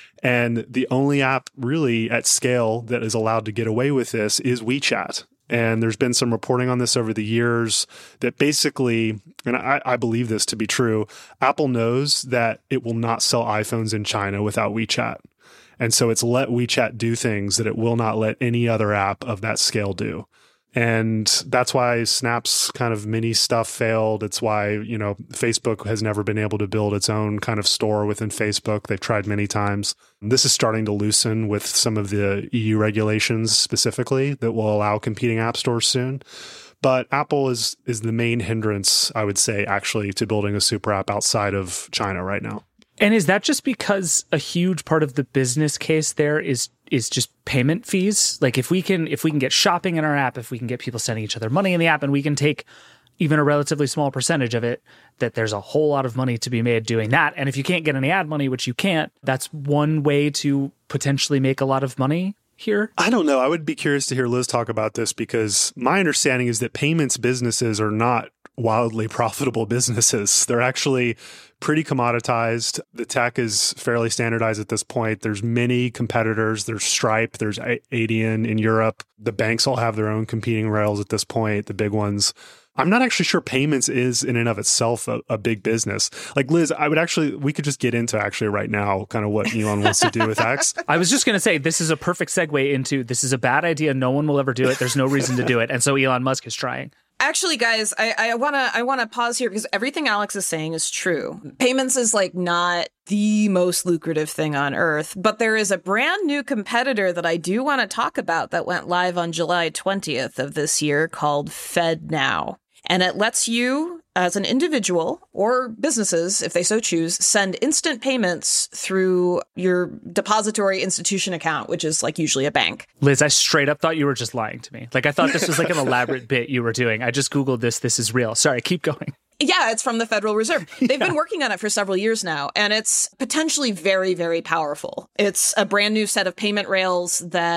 And the only app really at scale that is allowed to get away with this is WeChat. And there's been some reporting on this over the years that basically, and I, I believe this to be true, Apple knows that it will not sell iPhones in China without WeChat. And so it's let WeChat do things that it will not let any other app of that scale do. And that's why Snap's kind of mini stuff failed. It's why, you know, Facebook has never been able to build its own kind of store within Facebook. They've tried many times. This is starting to loosen with some of the E U regulations specifically that will allow competing app stores soon. But Apple is is the main hindrance, I would say, actually, to building a super app outside of China right now. And is that just because a huge part of the business case there is is just payment fees? Like if we can if we can get shopping in our app, if we can get people sending each other money in the app, and we can take even a relatively small percentage of it, that there's a whole lot of money to be made doing that. And if you can't get any ad money, which you can't, that's one way to potentially make a lot of money here? I don't know. I would be curious to hear Liz talk about this, because my understanding is that payments businesses are not wildly profitable businesses. They're actually pretty commoditized. The tech is fairly standardized at this point. There's many competitors. There's Stripe. There's Adyen in Europe. The banks all have their own competing rails at this point, the big ones. I'm not actually sure payments is in and of itself a, a big business. Like Liz, I would actually, we could just get into actually right now kind of what Elon wants to do with X. I was just going to say, this is a perfect segue into, this is a bad idea. No one will ever do it. There's no reason to do it. And so Elon Musk is trying. Actually, guys, I, I wanna I wanna pause here because everything Alex is saying is true. Payments is like not the most lucrative thing on earth, but there is a brand new competitor that I do want to talk about that went live on July twentieth of this year called FedNow. And it lets you, as an individual or businesses, if they so choose, send instant payments through your depository institution account, which is like usually a bank. Liz, I straight up thought you were just lying to me. Like I thought this was like an elaborate bit you were doing. I just Googled this. This is real. Sorry, keep going. Yeah, it's from the Federal Reserve. They've yeah. been working on it for several years now, and it's potentially very, very powerful. It's a brand new set of payment rails that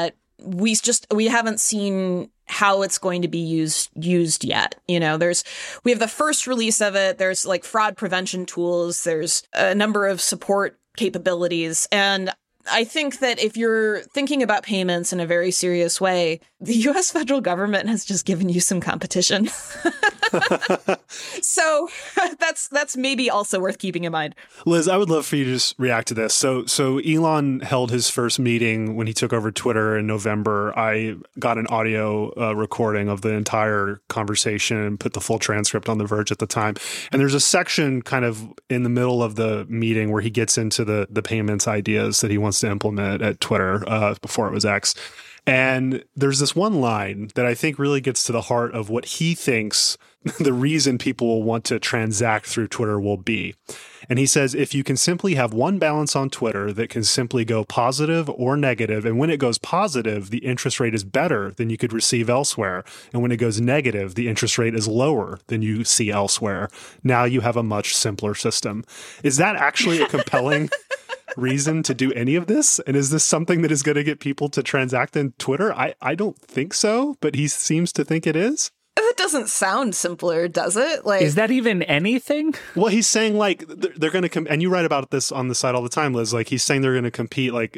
we just we haven't seen how it's going to be used used yet. You know, there's we have the first release of it. There's like fraud prevention tools. There's a number of support capabilities. And I think that if you're thinking about payments in a very serious way, the U S federal government has just given you some competition. So that's that's maybe also worth keeping in mind. Liz, I would love for you to just react to this. So so Elon held his first meeting when he took over Twitter in November. I got an audio uh, recording of the entire conversation and put the full transcript on The Verge at the time. And there's a section kind of in the middle of the meeting where he gets into the the payments ideas that he wants to implement at Twitter uh, before it was X. And there's this one line that I think really gets to the heart of what he thinks the reason people will want to transact through Twitter will be. And he says, if you can simply have one balance on Twitter that can simply go positive or negative, and when it goes positive, the interest rate is better than you could receive elsewhere. And when it goes negative, the interest rate is lower than you see elsewhere. Now you have a much simpler system. Is that actually a compelling reason to do any of this? And is this something that is going to get people to transact in Twitter? I, I don't think so, but he seems to think it is. It doesn't sound simpler, does it? Like, is that even anything? Well, he's saying like they're going to come, and you write about this on the site all the time, Liz. Like he's saying they're going to compete. Like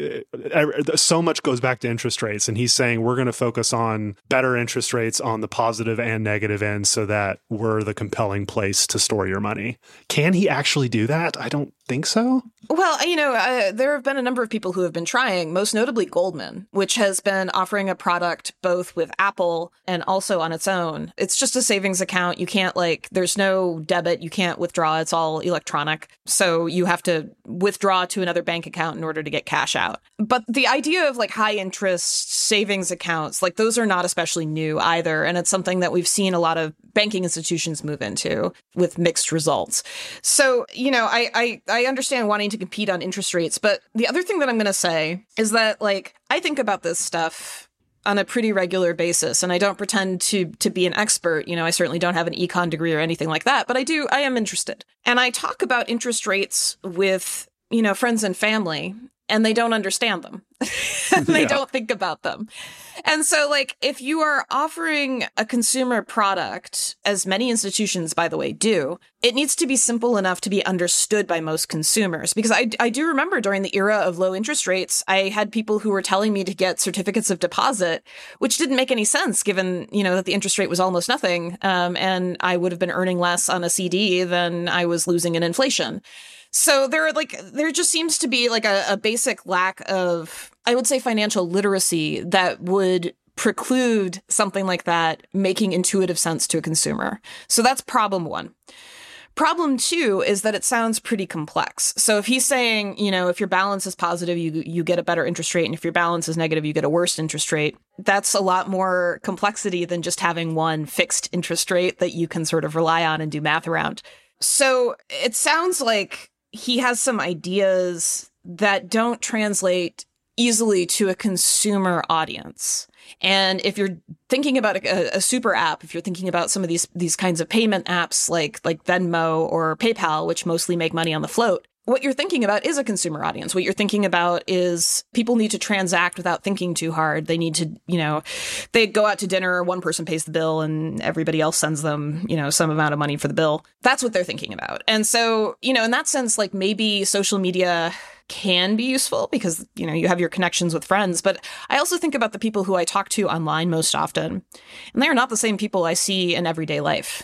so much goes back to interest rates, and he's saying we're going to focus on better interest rates on the positive and negative end, so that we're the compelling place to store your money. Can he actually do that? I don't think so. Well, you know, uh, there have been a number of people who have been trying, most notably Goldman, which has been offering a product both with Apple and also on its own. It's just a savings account. You can't like, there's no debit. You can't withdraw. It's all electronic. So you have to withdraw to another bank account in order to get cash out. But the idea of like high interest savings accounts, like those are not especially new either. And it's something that we've seen a lot of banking institutions move into with mixed results. So, you know, I, I, I understand wanting to compete on interest rates. But the other thing that I'm going to say is that like, I think about this stuff on a pretty regular basis. And I don't pretend to to be an expert. You know, I certainly don't have an econ degree or anything like that, but I do, I am interested. And I talk about interest rates with, you know, friends and family, and they don't understand them. And they yeah. don't think about them. And so, like, if you are offering a consumer product, as many institutions, by the way, do, it needs to be simple enough to be understood by most consumers. Because I, I do remember during the era of low interest rates, I had people who were telling me to get certificates of deposit, which didn't make any sense given, you know, that the interest rate was almost nothing. Um, and I would have been earning less on a C D than I was losing in inflation. So there are like, there just seems to be like a, a basic lack of, I would say, financial literacy that would preclude something like that making intuitive sense to a consumer. So that's problem one. Problem two is that it sounds pretty complex. So if he's saying, you know, if your balance is positive, you you get a better interest rate. And if your balance is negative, you get a worse interest rate. That's a lot more complexity than just having one fixed interest rate that you can sort of rely on and do math around. So it sounds like he has some ideas that don't translate easily to a consumer audience. And if you're thinking about a, a super app, if you're thinking about some of these these kinds of payment apps like like Venmo or PayPal, which mostly make money on the float, what you're thinking about is a consumer audience. What you're thinking about is people need to transact without thinking too hard. They need to, you know, they go out to dinner, one person pays the bill and everybody else sends them, you know, some amount of money for the bill. That's what they're thinking about. And so, you know, in that sense, like maybe social media can be useful because, you know, you have your connections with friends. But I also think about the people who I talk to online most often, and they are not the same people I see in everyday life.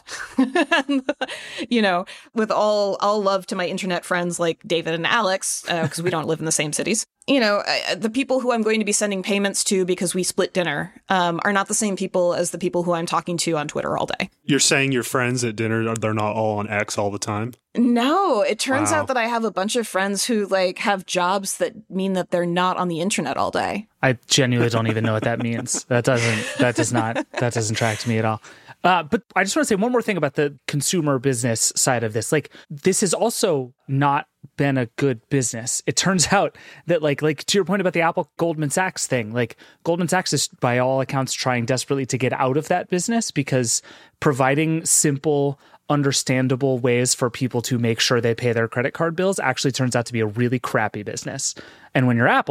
You know, with all all love to my internet friends like David and Alex, because uh, we don't live in the same cities. You know, uh, the people who I'm going to be sending payments to because we split dinner um, are not the same people as the people who I'm talking to on Twitter all day. You're saying your friends at dinner, they're not all on X all the time? No, it turns wow. out that I have a bunch of friends who like have jobs that mean that they're not on the internet all day. I genuinely don't even know what that means. That doesn't, that does not, that doesn't track to me at all. Uh, but I just want to say one more thing about the consumer business side of this. Like, this has also not been a good business. It turns out that, like, like to your point about the Apple Goldman Sachs thing, like Goldman Sachs is by all accounts trying desperately to get out of that business because providing simple, understandable ways for people to make sure they pay their credit card bills actually turns out to be a really crappy business. And when you're Apple,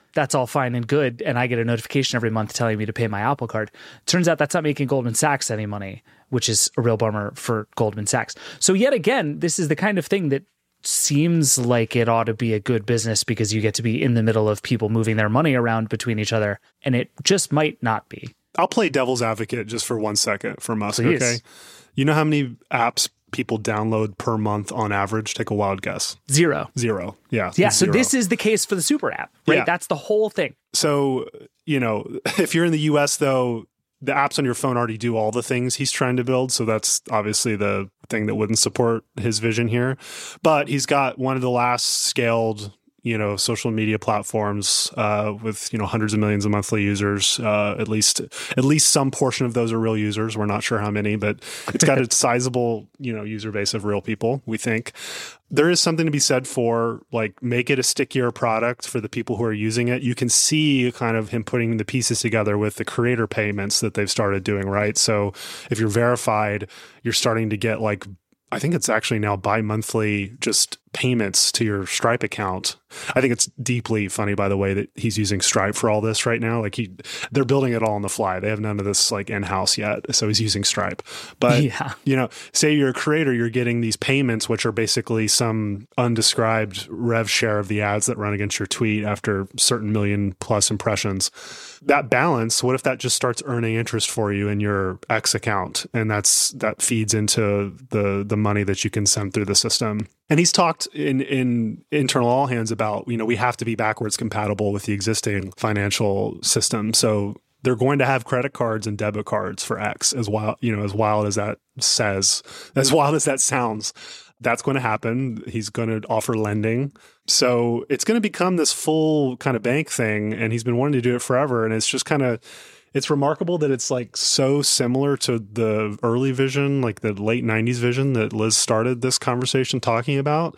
that's all fine and good, and I get a notification every month telling me to pay my Apple Card. Turns out that's not making Goldman Sachs any money, which is a real bummer for Goldman Sachs. So yet again, this is the kind of thing that seems like it ought to be a good business because you get to be in the middle of people moving their money around between each other, and it just might not be. I'll play devil's advocate just for one second for Musk, Please. okay? You know how many apps people download per month on average? Take a wild guess. Zero. Zero. Yeah. Yeah. So zero. this is the case for the super app, right? Yeah. That's the whole thing. So, you know, if you're in the U S, though, the apps on your phone already do all the things he's trying to build. So that's obviously the thing that wouldn't support his vision here. But he's got one of the last scaled, you know, social media platforms uh, with, you know, hundreds of millions of monthly users. Uh, at least, at least some portion of those are real users. We're not sure how many, but it's got a sizable, you know, user base of real people, we think. There is something to be said for, like, make it a stickier product for the people who are using it. You can see kind of him putting the pieces together with the creator payments that they've started doing, right? So if you're verified, you're starting to get, like, I think it's actually now bi-monthly just payments to your Stripe account. I think it's deeply funny, by the way, that he's using Stripe for all this right now. Like he, they're building it all on the fly. They have none of this like in-house yet. So he's using Stripe. But, yeah. you know, say you're a creator, you're getting these payments, which are basically some undescribed rev share of the ads that run against your tweet after certain million plus impressions. That balance, what if that just starts earning interest for you in your X account? And that's that feeds into the the money that you can send through the system. And he's talked in, in internal all hands about, you know, we have to be backwards compatible with the existing financial system. So they're going to have credit cards and debit cards for X, as wild, you know, as wild as that says, as wild as that sounds. That's going to happen. He's going to offer lending. So it's going to become this full kind of bank thing. And he's been wanting to do it forever. And it's just kind of, it's remarkable that it's like so similar to the early vision, like the late nineties vision that Liz started this conversation talking about.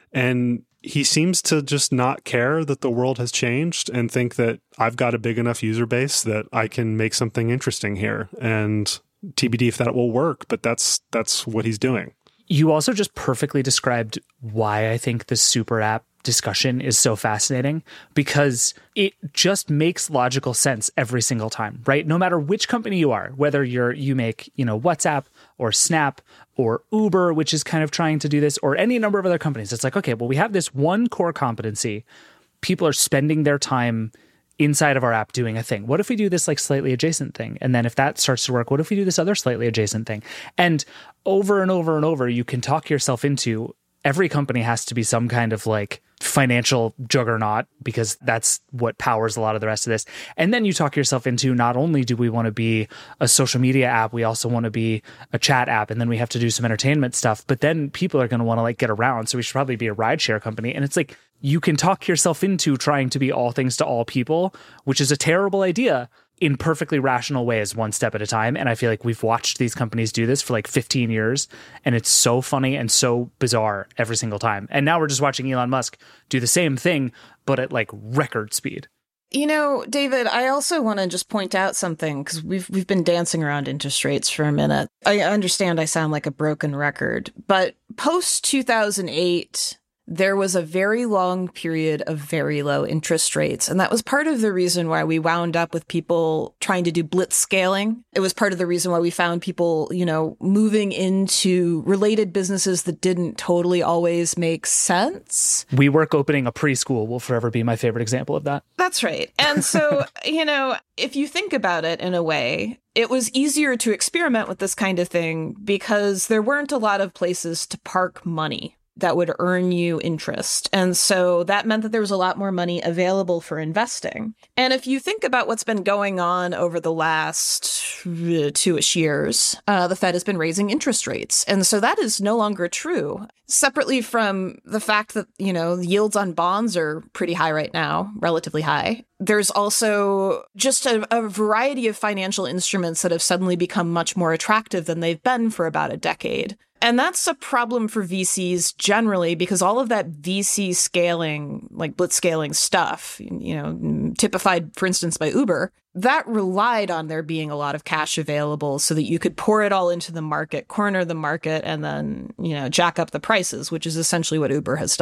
And he seems to just not care that the world has changed and think that I've got a big enough user base that I can make something interesting here. And T B D if that will work, but that's that's what he's doing. You also just perfectly described why I think the super app discussion is so fascinating, because it just makes logical sense every single time, right? No matter which company you are, whether you're you make, you know, WhatsApp or Snap or Uber, which is kind of trying to do this, or any number of other companies. It's like, okay, well, we have this one core competency. People are spending their time inside of our app doing a thing. What if we do this like slightly adjacent thing? And then if that starts to work, what if we do this other slightly adjacent thing? And over and over and over, you can talk yourself into every company has to be some kind of like financial juggernaut, because that's what powers a lot of the rest of this. And then you talk yourself into, not only do we want to be a social media app, we also want to be a chat app, and then we have to do some entertainment stuff. But then people are going to want to like get around, so we should probably be a rideshare company. And it's like, you can talk yourself into trying to be all things to all people, which is a terrible idea, in perfectly rational ways, one step at a time. And I feel like we've watched these companies do this for like fifteen years, and it's so funny and so bizarre every single time. And now we're just watching Elon Musk do the same thing, but at like record speed. You know, David, I also want to just point out something, because we've we've been dancing around interest rates for a minute. I understand I sound like a broken record, but post two thousand eight, there was a very long period of very low interest rates. And that was part of the reason why we wound up with people trying to do blitz scaling. It was part of the reason why we found people, you know, moving into related businesses that didn't totally always make sense. WeWork opening a preschool will forever be my favorite example of that. That's right. And so, you know, if you think about it in a way, it was easier to experiment with this kind of thing because there weren't a lot of places to park money that would earn you interest. And so that meant that there was a lot more money available for investing. And if you think about what's been going on over the last two-ish years, uh, the Fed has been raising interest rates. And so that is no longer true. Separately from the fact that, you know, yields on bonds are pretty high right now, relatively high. There's also just a, a variety of financial instruments that have suddenly become much more attractive than they've been for about a decade. And that's a problem for V Cs generally, because all of that V C scaling, like blitz scaling stuff, you know, typified, for instance, by Uber, that relied on there being a lot of cash available so that you could pour it all into the market, corner the market, and then, you know, jack up the prices, which is essentially what Uber has done.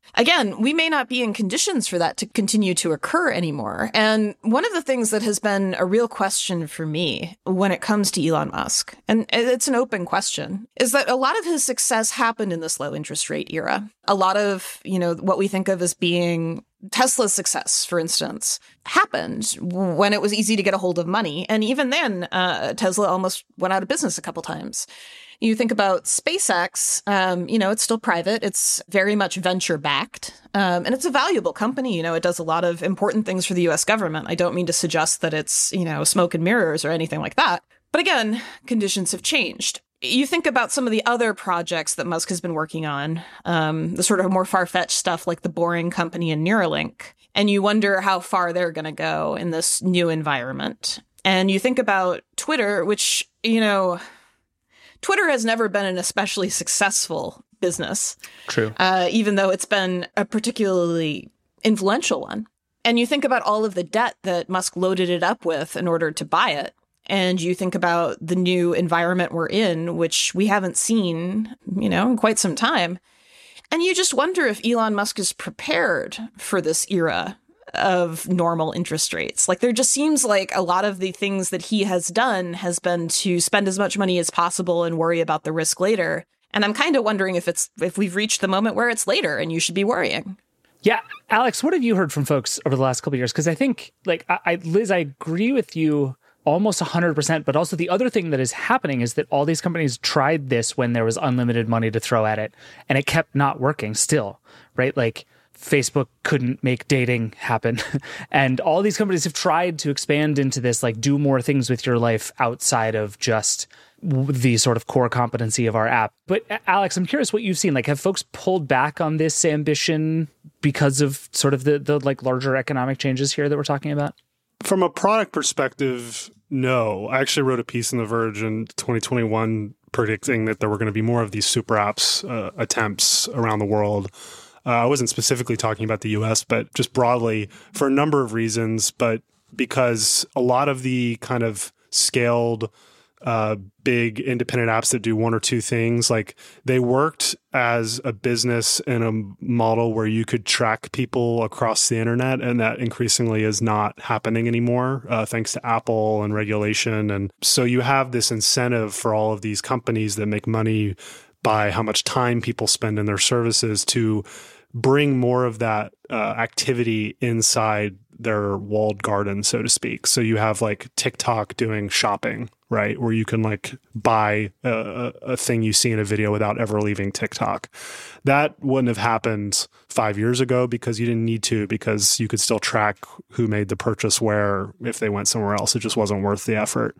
Again, we may not be in conditions for that to continue to occur anymore. And one of the things that has been a real question for me when it comes to Elon Musk, and it's an open question, is that a lot of his success happened in this low interest rate era. A lot of, you know, what we think of as being Tesla's success, for instance, happened when it was easy to get a hold of money. And even then, uh, Tesla almost went out of business a couple times. You think about SpaceX, um, you know, it's still private. It's very much venture backed. Um, and it's a valuable company. You know, it does a lot of important things for the U S government. I don't mean to suggest that it's, you know, smoke and mirrors or anything like that. But again, conditions have changed. You think about some of the other projects that Musk has been working on, um, the sort of more far-fetched stuff like the Boring Company and Neuralink, and you wonder how far they're going to go in this new environment. And you think about Twitter, which, you know, Twitter has never been an especially successful business. True. Uh, even though it's been a particularly influential one. And you think about all of the debt that Musk loaded it up with in order to buy it. And you think about the new environment we're in, which we haven't seen, you know, in quite some time. And you just wonder if Elon Musk is prepared for this era of normal interest rates. Like, there just seems like a lot of the things that he has done has been to spend as much money as possible and worry about the risk later. And I'm kind of wondering if it's if we've reached the moment where it's later and you should be worrying. Yeah. Alex, what have you heard from folks over the last couple of years? Because I think, like, I, I, Liz, I agree with you almost one hundred percent. But also the other thing that is happening is that all these companies tried this when there was unlimited money to throw at it, and it kept not working still, right? Like, Facebook couldn't make dating happen. And all these companies have tried to expand into this, like, do more things with your life outside of just the sort of core competency of our app. But Alex, I'm curious what you've seen. Like, have folks pulled back on this ambition because of sort of the, the like larger economic changes here that we're talking about? From a product perspective, no. I actually wrote a piece in The Verge in twenty twenty-one predicting that there were going to be more of these super apps uh, attempts around the world. Uh, I wasn't specifically talking about the U S, but just broadly for a number of reasons, but because a lot of the kind of scaled uh, big independent apps that do one or two things, like they worked as a business in a model where you could track people across the internet, and that increasingly is not happening anymore, uh, thanks to Apple and regulation. And so you have this incentive for all of these companies that make money by how much time people spend in their services to bring more of that uh, activity inside their walled garden, so to speak. So you have like TikTok doing shopping, right? Where you can like buy a, a thing you see in a video without ever leaving TikTok. That wouldn't have happened five years ago because you didn't need to, because you could still track who made the purchase where if they went somewhere else. It just wasn't worth the effort.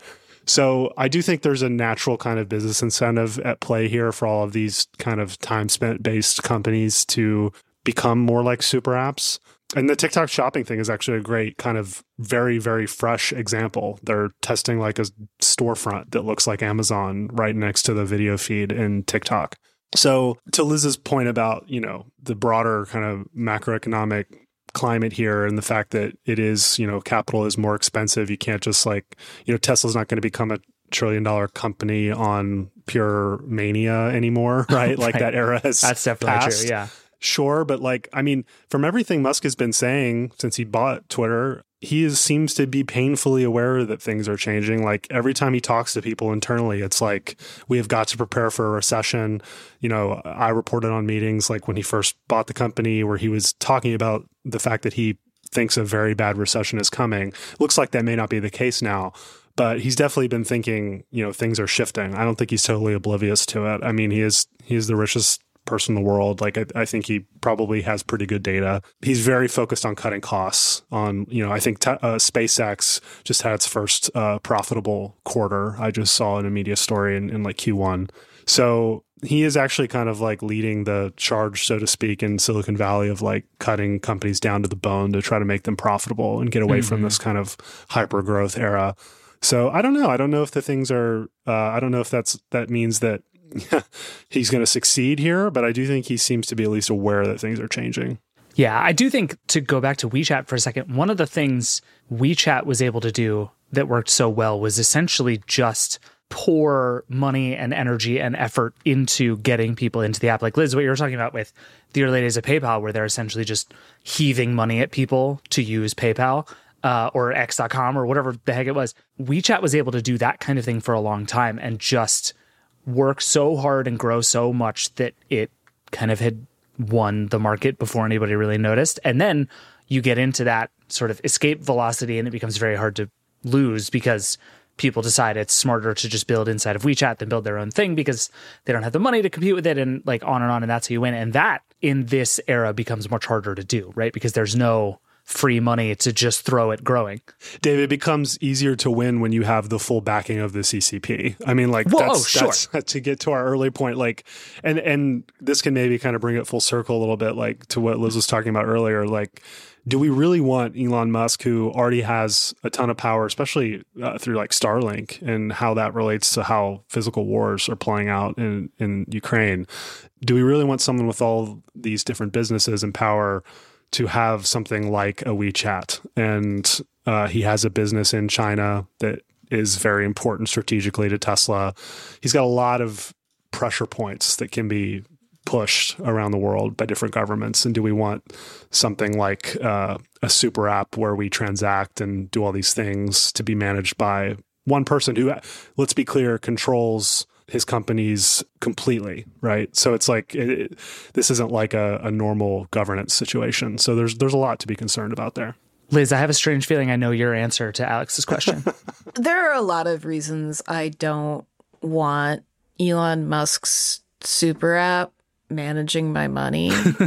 So I do think there's a natural kind of business incentive at play here for all of these kind of time spent based companies to become more like super apps. And the TikTok shopping thing is actually a great kind of very, very fresh example. They're testing like a storefront that looks like Amazon right next to the video feed in TikTok. So to Liz's point about, you know, the broader kind of macroeconomic climate here and the fact that it is, you know, capital is more expensive. You can't just like, you know, Tesla's not going to become a trillion dollar company on pure mania anymore, right? Like right. That era has That's definitely passed. True, yeah. Sure, but like, I mean, from everything Musk has been saying since he bought Twitter, he is, seems to be painfully aware that things are changing. Like every time he talks to people internally, it's like, we have got to prepare for a recession. You know, I reported on meetings like when he first bought the company where he was talking about the fact that he thinks a very bad recession is coming. Looks like that may not be the case now, but he's definitely been thinking, you know, things are shifting. I don't think he's totally oblivious to it. I mean, he is, he is the richest person in the world. Like I, I think he probably has pretty good data. He's very focused on cutting costs on, you know, I think t- uh, SpaceX just had its first uh, profitable quarter. I just saw in a media story in, in like Q one. So he is actually kind of like leading the charge, so to speak, in Silicon Valley of like cutting companies down to the bone to try to make them profitable and get away mm-hmm. from this kind of hyper growth era. So I don't know. I don't know if the things are, uh, I don't know if that's, that means that he's going to succeed here, but I do think he seems to be at least aware that things are changing. Yeah, I do think, to go back to WeChat for a second, one of the things WeChat was able to do that worked so well was essentially just pour money and energy and effort into getting people into the app. Like Liz, what you were talking about with the early days of PayPal, where they're essentially just heaving money at people to use PayPal uh, or X dot com or whatever the heck it was. WeChat was able to do that kind of thing for a long time and just work so hard and grow so much that it kind of had won the market before anybody really noticed. And then you get into that sort of escape velocity and it becomes very hard to lose because people decide it's smarter to just build inside of WeChat than build their own thing because they don't have the money to compete with it, and like on and on. And that's how you win. And that in this era becomes much harder to do, right? Because there's no free money to just throw at growing. David, it becomes easier to win when you have the full backing of the C C P. I mean, like, Whoa, that's, oh, sure. that's to get to our early point. Like, and, and this can maybe kind of bring it full circle a little bit, like to what Liz was talking about earlier. Like, do we really want Elon Musk, who already has a ton of power, especially uh, through like Starlink and how that relates to how physical wars are playing out in, in Ukraine? Do we really want someone with all these different businesses and power to have something like a WeChat? And uh, he has a business in China that is very important strategically to Tesla. He's got a lot of pressure points that can be pushed around the world by different governments. And do we want something like uh, a super app where we transact and do all these things to be managed by one person who, let's be clear, controls his companies completely, right? So it's like, it, it, this isn't like a, a normal governance situation. So there's there's a lot to be concerned about there. Liz, I have a strange feeling I know your answer to Alex's question. There are a lot of reasons I don't want Elon Musk's super app managing my money.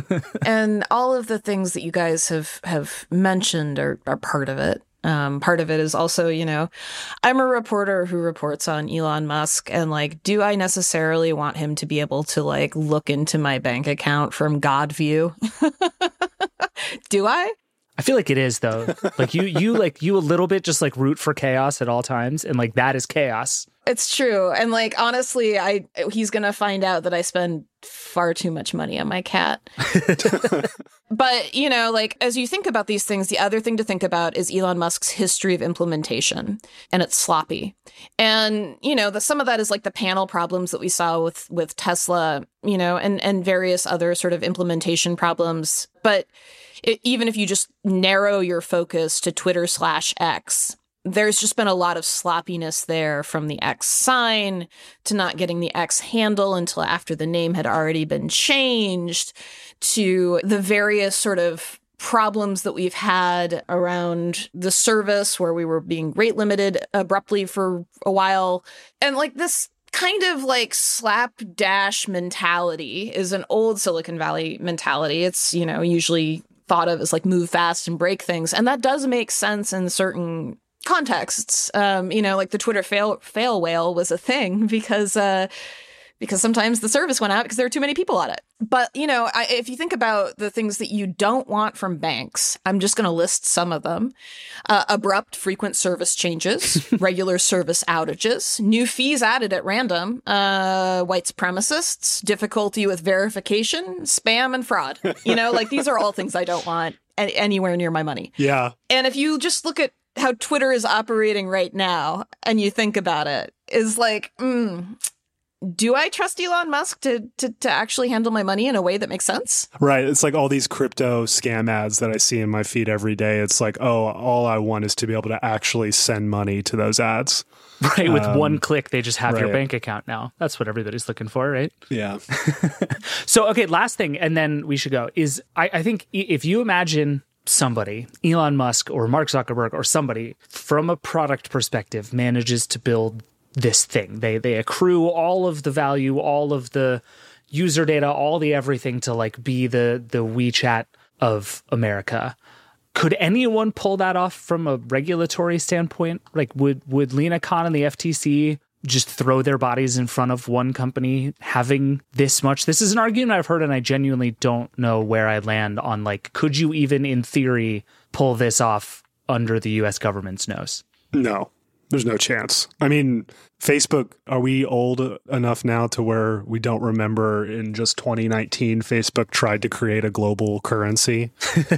And all of the things that you guys have, have mentioned are, are part of it. Um, part of it is also, you know, I'm a reporter who reports on Elon Musk, and like, do I necessarily want him to be able to like look into my bank account from God view? Do I? I feel like it is though. Like you, you like you a little bit just like root for chaos at all times, and like that is chaos. It's true. And like, honestly, I he's going to find out that I spend far too much money on my cat. But, you know, like, as you think about these things, the other thing to think about is Elon Musk's history of implementation, and it's sloppy. And, you know, the, some of that is like the panel problems that we saw with with Tesla, you know, and, and various other sort of implementation problems. But it, even if you just narrow your focus to Twitter slash X, there's just been a lot of sloppiness there, from the X sign to not getting the X handle until after the name had already been changed, to the various sort of problems that we've had around the service where we were being rate limited abruptly for a while. And like this kind of like slapdash mentality is an old Silicon Valley mentality. It's, you know, usually thought of as like move fast and break things. And that does make sense in certain contexts. Um, you know, like the Twitter fail fail whale was a thing because uh, because sometimes the service went out because there were too many people on it. But, you know, I, if you think about the things that you don't want from banks, I'm just going to list some of them. Uh, abrupt, frequent service changes, regular service outages, new fees added at random, uh, white supremacists, difficulty with verification, spam, and fraud. You know, like these are all things I don't want any- anywhere near my money. Yeah. And if you just look at how Twitter is operating right now and you think about it, is like, mm, do I trust Elon Musk to, to to actually handle my money in a way that makes sense? Right. It's like all these crypto scam ads that I see in my feed every day. It's like, oh, all I want is to be able to actually send money to those ads. Right. With Um, one click, they just have your right. bank account now. That's what everybody's looking for, right? Yeah. So, okay, last thing, and then we should go, is I, I think if you imagine somebody, Elon Musk or Mark Zuckerberg or somebody, from a product perspective, manages to build this thing. They they accrue all of the value, all of the user data, all the everything to like be the the WeChat of America. Could anyone pull that off from a regulatory standpoint? Like would would Lena Khan and the F T C just throw their bodies in front of one company having this much? This is an argument I've heard, and I genuinely don't know where I land on, like, could you even in theory pull this off under the U S government's nose? No. There's no chance. I mean, Facebook, are we old enough now to where we don't remember in just twenty nineteen, Facebook tried to create a global currency?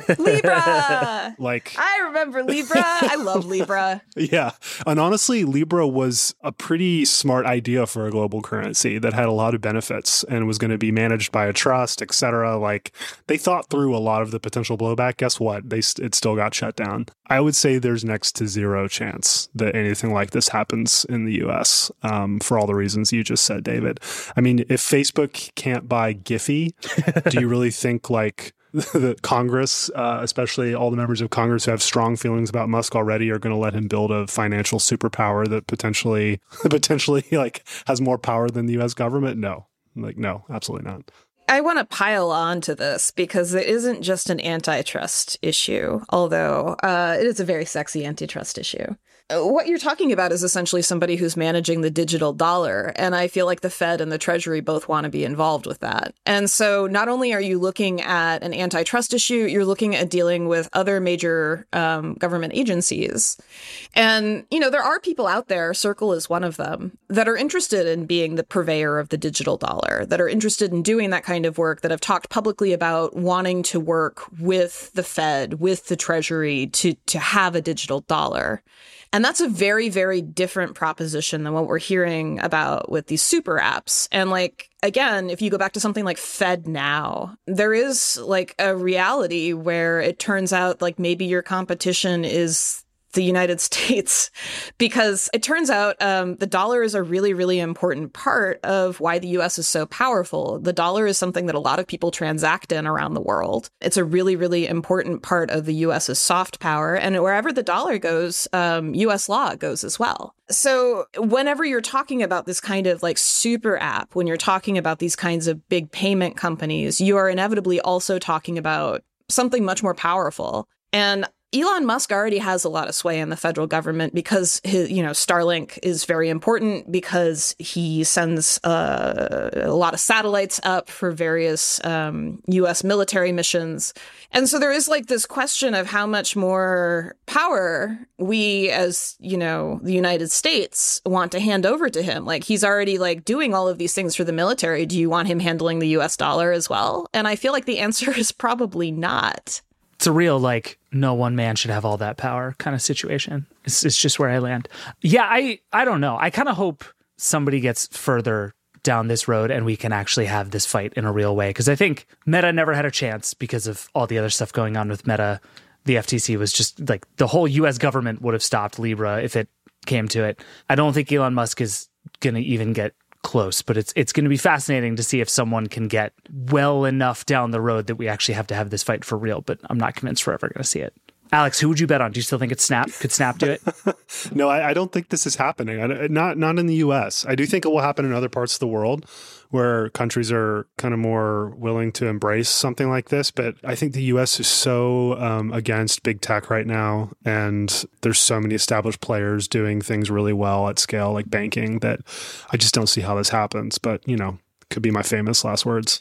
Libra! Like, I remember Libra. I love Libra. Yeah. And honestly, Libra was a pretty smart idea for a global currency that had a lot of benefits and was going to be managed by a trust, et cetera. Like, they thought through a lot of the potential blowback. Guess what? They It still got shut down. I would say there's next to zero chance that anything like this happens in the U S um, for all the reasons you just said, David. I mean, if Facebook can't buy Giphy, do you really think like the Congress, uh, especially all the members of Congress who have strong feelings about Musk already, are going to let him build a financial superpower that potentially, potentially like has more power than the U S government? No, like, no, absolutely not. I want to pile on to this because it isn't just an antitrust issue, although uh, it is a very sexy antitrust issue. What you're talking about is essentially somebody who's managing the digital dollar. And I feel like the Fed and the Treasury both want to be involved with that. And so not only are you looking at an antitrust issue, you're looking at dealing with other major um, government agencies. And, you know, there are people out there, Circle is one of them, that are interested in being the purveyor of the digital dollar, that are interested in doing that kind of work, that have talked publicly about wanting to work with the Fed, with the Treasury to, to have a digital dollar. And that's a very, very different proposition than what we're hearing about with these super apps. And like, again, if you go back to something like FedNow, there is like a reality where it turns out like maybe your competition is the United States, because it turns out um, the dollar is a really, really important part of why the U S is so powerful. The dollar is something that a lot of people transact in around the world. It's a really, really important part of the U S's soft power. And wherever the dollar goes, um, U S law goes as well. So whenever you're talking about this kind of like super app, when you're talking about these kinds of big payment companies, you are inevitably also talking about something much more powerful. And Elon Musk already has a lot of sway in the federal government because his, you know, Starlink is very important because he sends uh, a lot of satellites up for various um, U S military missions. And so there is like this question of how much more power we as, you know, the United States want to hand over to him. Like he's already like doing all of these things for the military. Do you want him handling the U S dollar as well? And I feel like the answer is probably not. It's a real, like, no one man should have all that power kind of situation. It's, it's just where I land. Yeah, I, I don't know. I kind of hope somebody gets further down this road and we can actually have this fight in a real way. Because I think Meta never had a chance because of all the other stuff going on with Meta. The F T C was just, like, the whole U S government would have stopped Libra if it came to it. I don't think Elon Musk is going to even get close, but it's it's going to be fascinating to see if someone can get well enough down the road that we actually have to have this fight for real, but I'm not convinced we're ever going to see it. Alex, who would you bet on? Do you still think it's Snap? Could Snap do it? No, I, I don't think this is happening. I, not not in the U S. I do think it will happen in other parts of the world where countries are kind of more willing to embrace something like this. But I think the U S is so um, against big tech right now. And there's so many established players doing things really well at scale, like banking, that I just don't see how this happens. But, you know, could be my famous last words.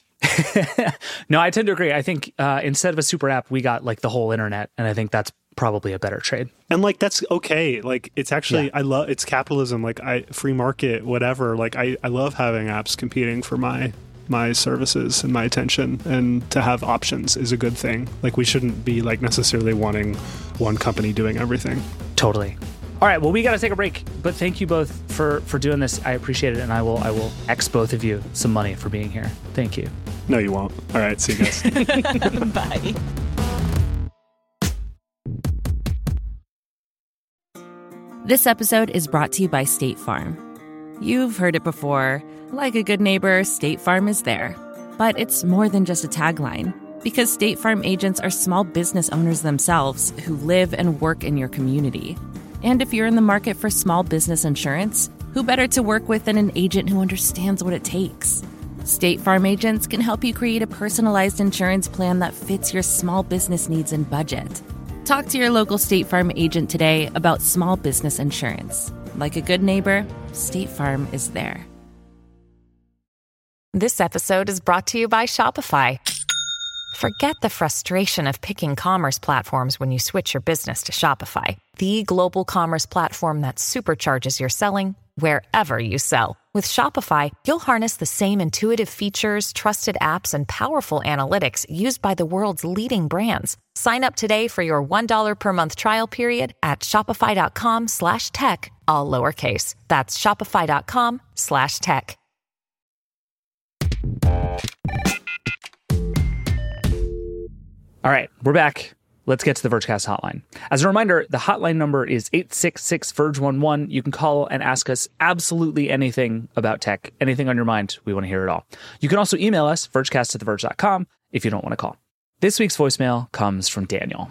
No, I tend to agree. I think uh, instead of a super app, we got like the whole internet. And I think that's probably a better trade. And like, that's okay. Like, it's actually, yeah. I love, it's capitalism, like I free market, whatever. Like I, I love having apps competing for my, my services and my attention, and to have options is a good thing. Like we shouldn't be like necessarily wanting one company doing everything. Totally. All right, well, we got to take a break, but thank you both for, for doing this. I appreciate it, and I will I will X both of you some money for being here. Thank you. No, you won't. All right, see you guys. Bye. This episode is brought to you by State Farm. You've heard it before. Like a good neighbor, State Farm is there. But it's more than just a tagline, because State Farm agents are small business owners themselves who live and work in your community. And if you're in the market for small business insurance, who better to work with than an agent who understands what it takes? State Farm agents can help you create a personalized insurance plan that fits your small business needs and budget. Talk to your local State Farm agent today about small business insurance. Like a good neighbor, State Farm is there. This episode is brought to you by Shopify. Forget the frustration of picking commerce platforms when you switch your business to Shopify, the global commerce platform that supercharges your selling wherever you sell. With Shopify, you'll harness the same intuitive features, trusted apps, and powerful analytics used by the world's leading brands. Sign up today for your one dollar per month trial period at shopify.com slash tech, all lowercase. That's shopify.com slash tech. All right, we're back. Let's get to the Vergecast hotline. As a reminder, the hotline number is eight six six, V E R G E one one. You can call and ask us absolutely anything about tech, anything on your mind. We want to hear it all. You can also email us, vergecast at the verge dot com, if you don't want to call. This week's voicemail comes from Daniel.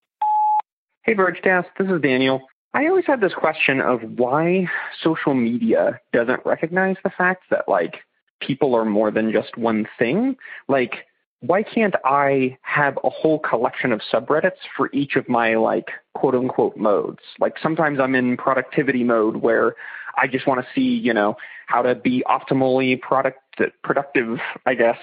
Hey, Vergecast. This is Daniel. I always had this question of why social media doesn't recognize the fact that, like, people are more than just one thing. Like, why can't I have a whole collection of subreddits for each of my, like, quote unquote modes? Like, sometimes I'm in productivity mode where I just want to see, you know, how to be optimally product productive, I guess,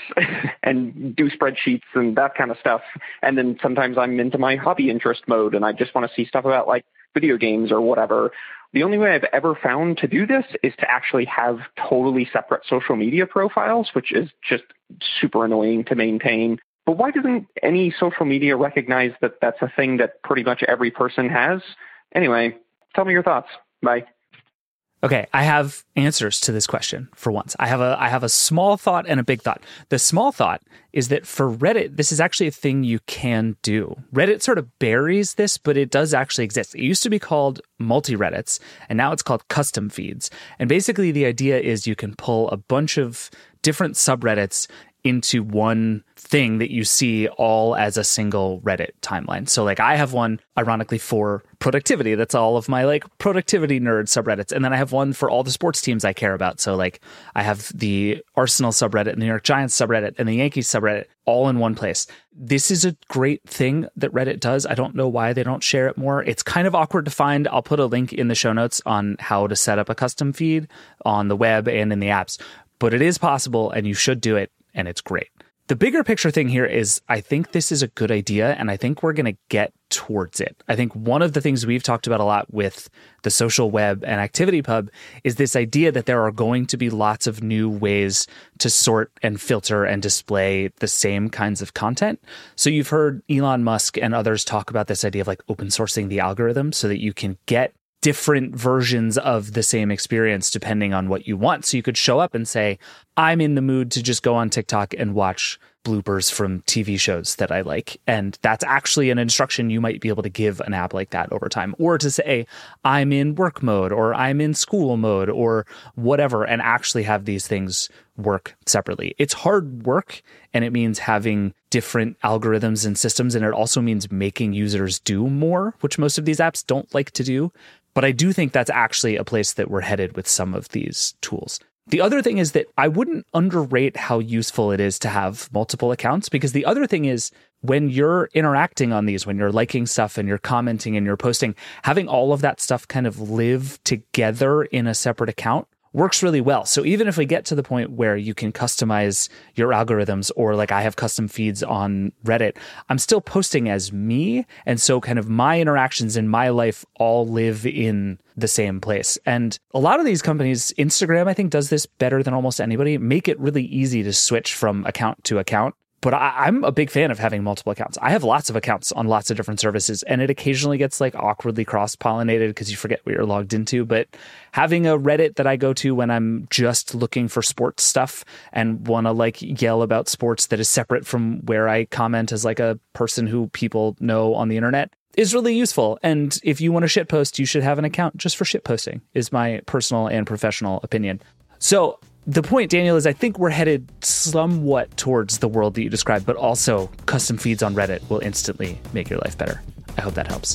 and do spreadsheets and that kind of stuff. And then sometimes I'm into my hobby interest mode and I just want to see stuff about, like, video games or whatever. The only way I've ever found to do this is to actually have totally separate social media profiles, which is just super annoying to maintain. But why doesn't any social media recognize that that's a thing that pretty much every person has? Anyway, tell me your thoughts. Bye. Okay, I have answers to this question for once. I have a I have a small thought and a big thought. The small thought is that for Reddit, this is actually a thing you can do. Reddit sort of buries this, but it does actually exist. It used to be called multi-Reddits, and now it's called custom feeds. And basically the idea is you can pull a bunch of different subreddits into one thing that you see all as a single Reddit timeline. So like I have one, ironically, for productivity. That's all of my like productivity nerd subreddits. And then I have one for all the sports teams I care about. So like I have the Arsenal subreddit, and the New York Giants subreddit, and the Yankees subreddit all in one place. This is a great thing that Reddit does. I don't know why they don't share it more. It's kind of awkward to find. I'll put a link in the show notes on how to set up a custom feed on the web and in the apps. But it is possible, and you should do it. And it's great. The bigger picture thing here is I think this is a good idea, and I think we're going to get towards it. I think one of the things we've talked about a lot with the social web and ActivityPub is this idea that there are going to be lots of new ways to sort and filter and display the same kinds of content. So you've heard Elon Musk and others talk about this idea of like open sourcing the algorithm so that you can get different versions of the same experience depending on what you want. So you could show up and say, I'm in the mood to just go on TikTok and watch bloopers from T V shows that I like. And that's actually an instruction you might be able to give an app like that over time. Or to say, I'm in work mode, or I'm in school mode, or whatever, and actually have these things work separately. It's hard work, and it means having different algorithms and systems. And it also means making users do more, which most of these apps don't like to do. But I do think that's actually a place that we're headed with some of these tools. The other thing is that I wouldn't underrate how useful it is to have multiple accounts, because the other thing is when you're interacting on these, when you're liking stuff and you're commenting and you're posting, having all of that stuff kind of live together in a separate account works really well. So even if we get to the point where you can customize your algorithms, or like I have custom feeds on Reddit, I'm still posting as me. And so kind of my interactions in my life all live in the same place. And a lot of these companies, Instagram, I think, does this better than almost anybody, make it really easy to switch from account to account. But I, I'm a big fan of having multiple accounts. I have lots of accounts on lots of different services, and it occasionally gets like awkwardly cross-pollinated because you forget what you're logged into. But having a Reddit that I go to when I'm just looking for sports stuff and want to like yell about sports that is separate from where I comment as like a person who people know on the internet is really useful. And if you want to shitpost, you should have an account just for shitposting, is my personal and professional opinion. So the point, Daniel, is I think we're headed somewhat towards the world that you described, but also custom feeds on Reddit will instantly make your life better. I hope that helps.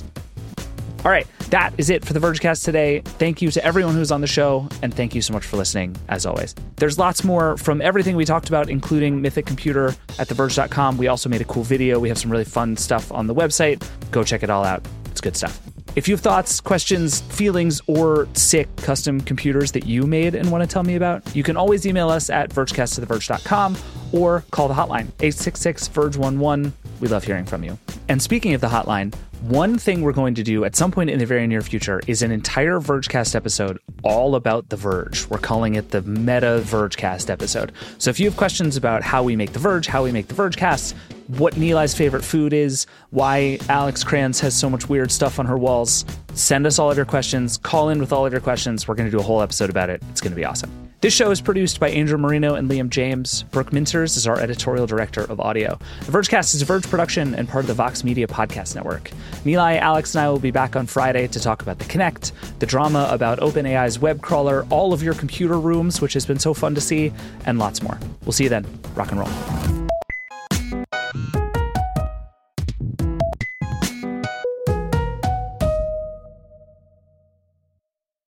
All right, that is it for the Vergecast today. Thank you to everyone who's on the show, and thank you so much for listening, as always. There's lots more from everything we talked about, including Mythic Computer at the verge dot com. We also made a cool video. We have some really fun stuff on the website. Go check it all out. It's good stuff. If you have thoughts, questions, feelings, or sick custom computers that you made and want to tell me about, you can always email us at vergecast at the verge dot com or call the hotline, eight six six, V E R G E one one. We love hearing from you. And speaking of the hotline, one thing we're going to do at some point in the very near future is an entire Vergecast episode all about The Verge. We're calling it the Meta Vergecast episode. So if you have questions about how we make The Verge, how we make the Vergecast, what Nilai's favorite food is, why Alex Kranz has so much weird stuff on her walls, send us all of your questions, call in with all of your questions. We're going to do a whole episode about it. It's going to be awesome. This show is produced by Andrew Marino and Liam James. Brooke Minters is our editorial director of audio. The Vergecast is a Verge production and part of the Vox Media Podcast Network. Nilai, Alex, and I will be back on Friday to talk about the Kinect, the drama about OpenAI's web crawler, all of your computer rooms, which has been so fun to see, and lots more. We'll see you then. Rock and roll.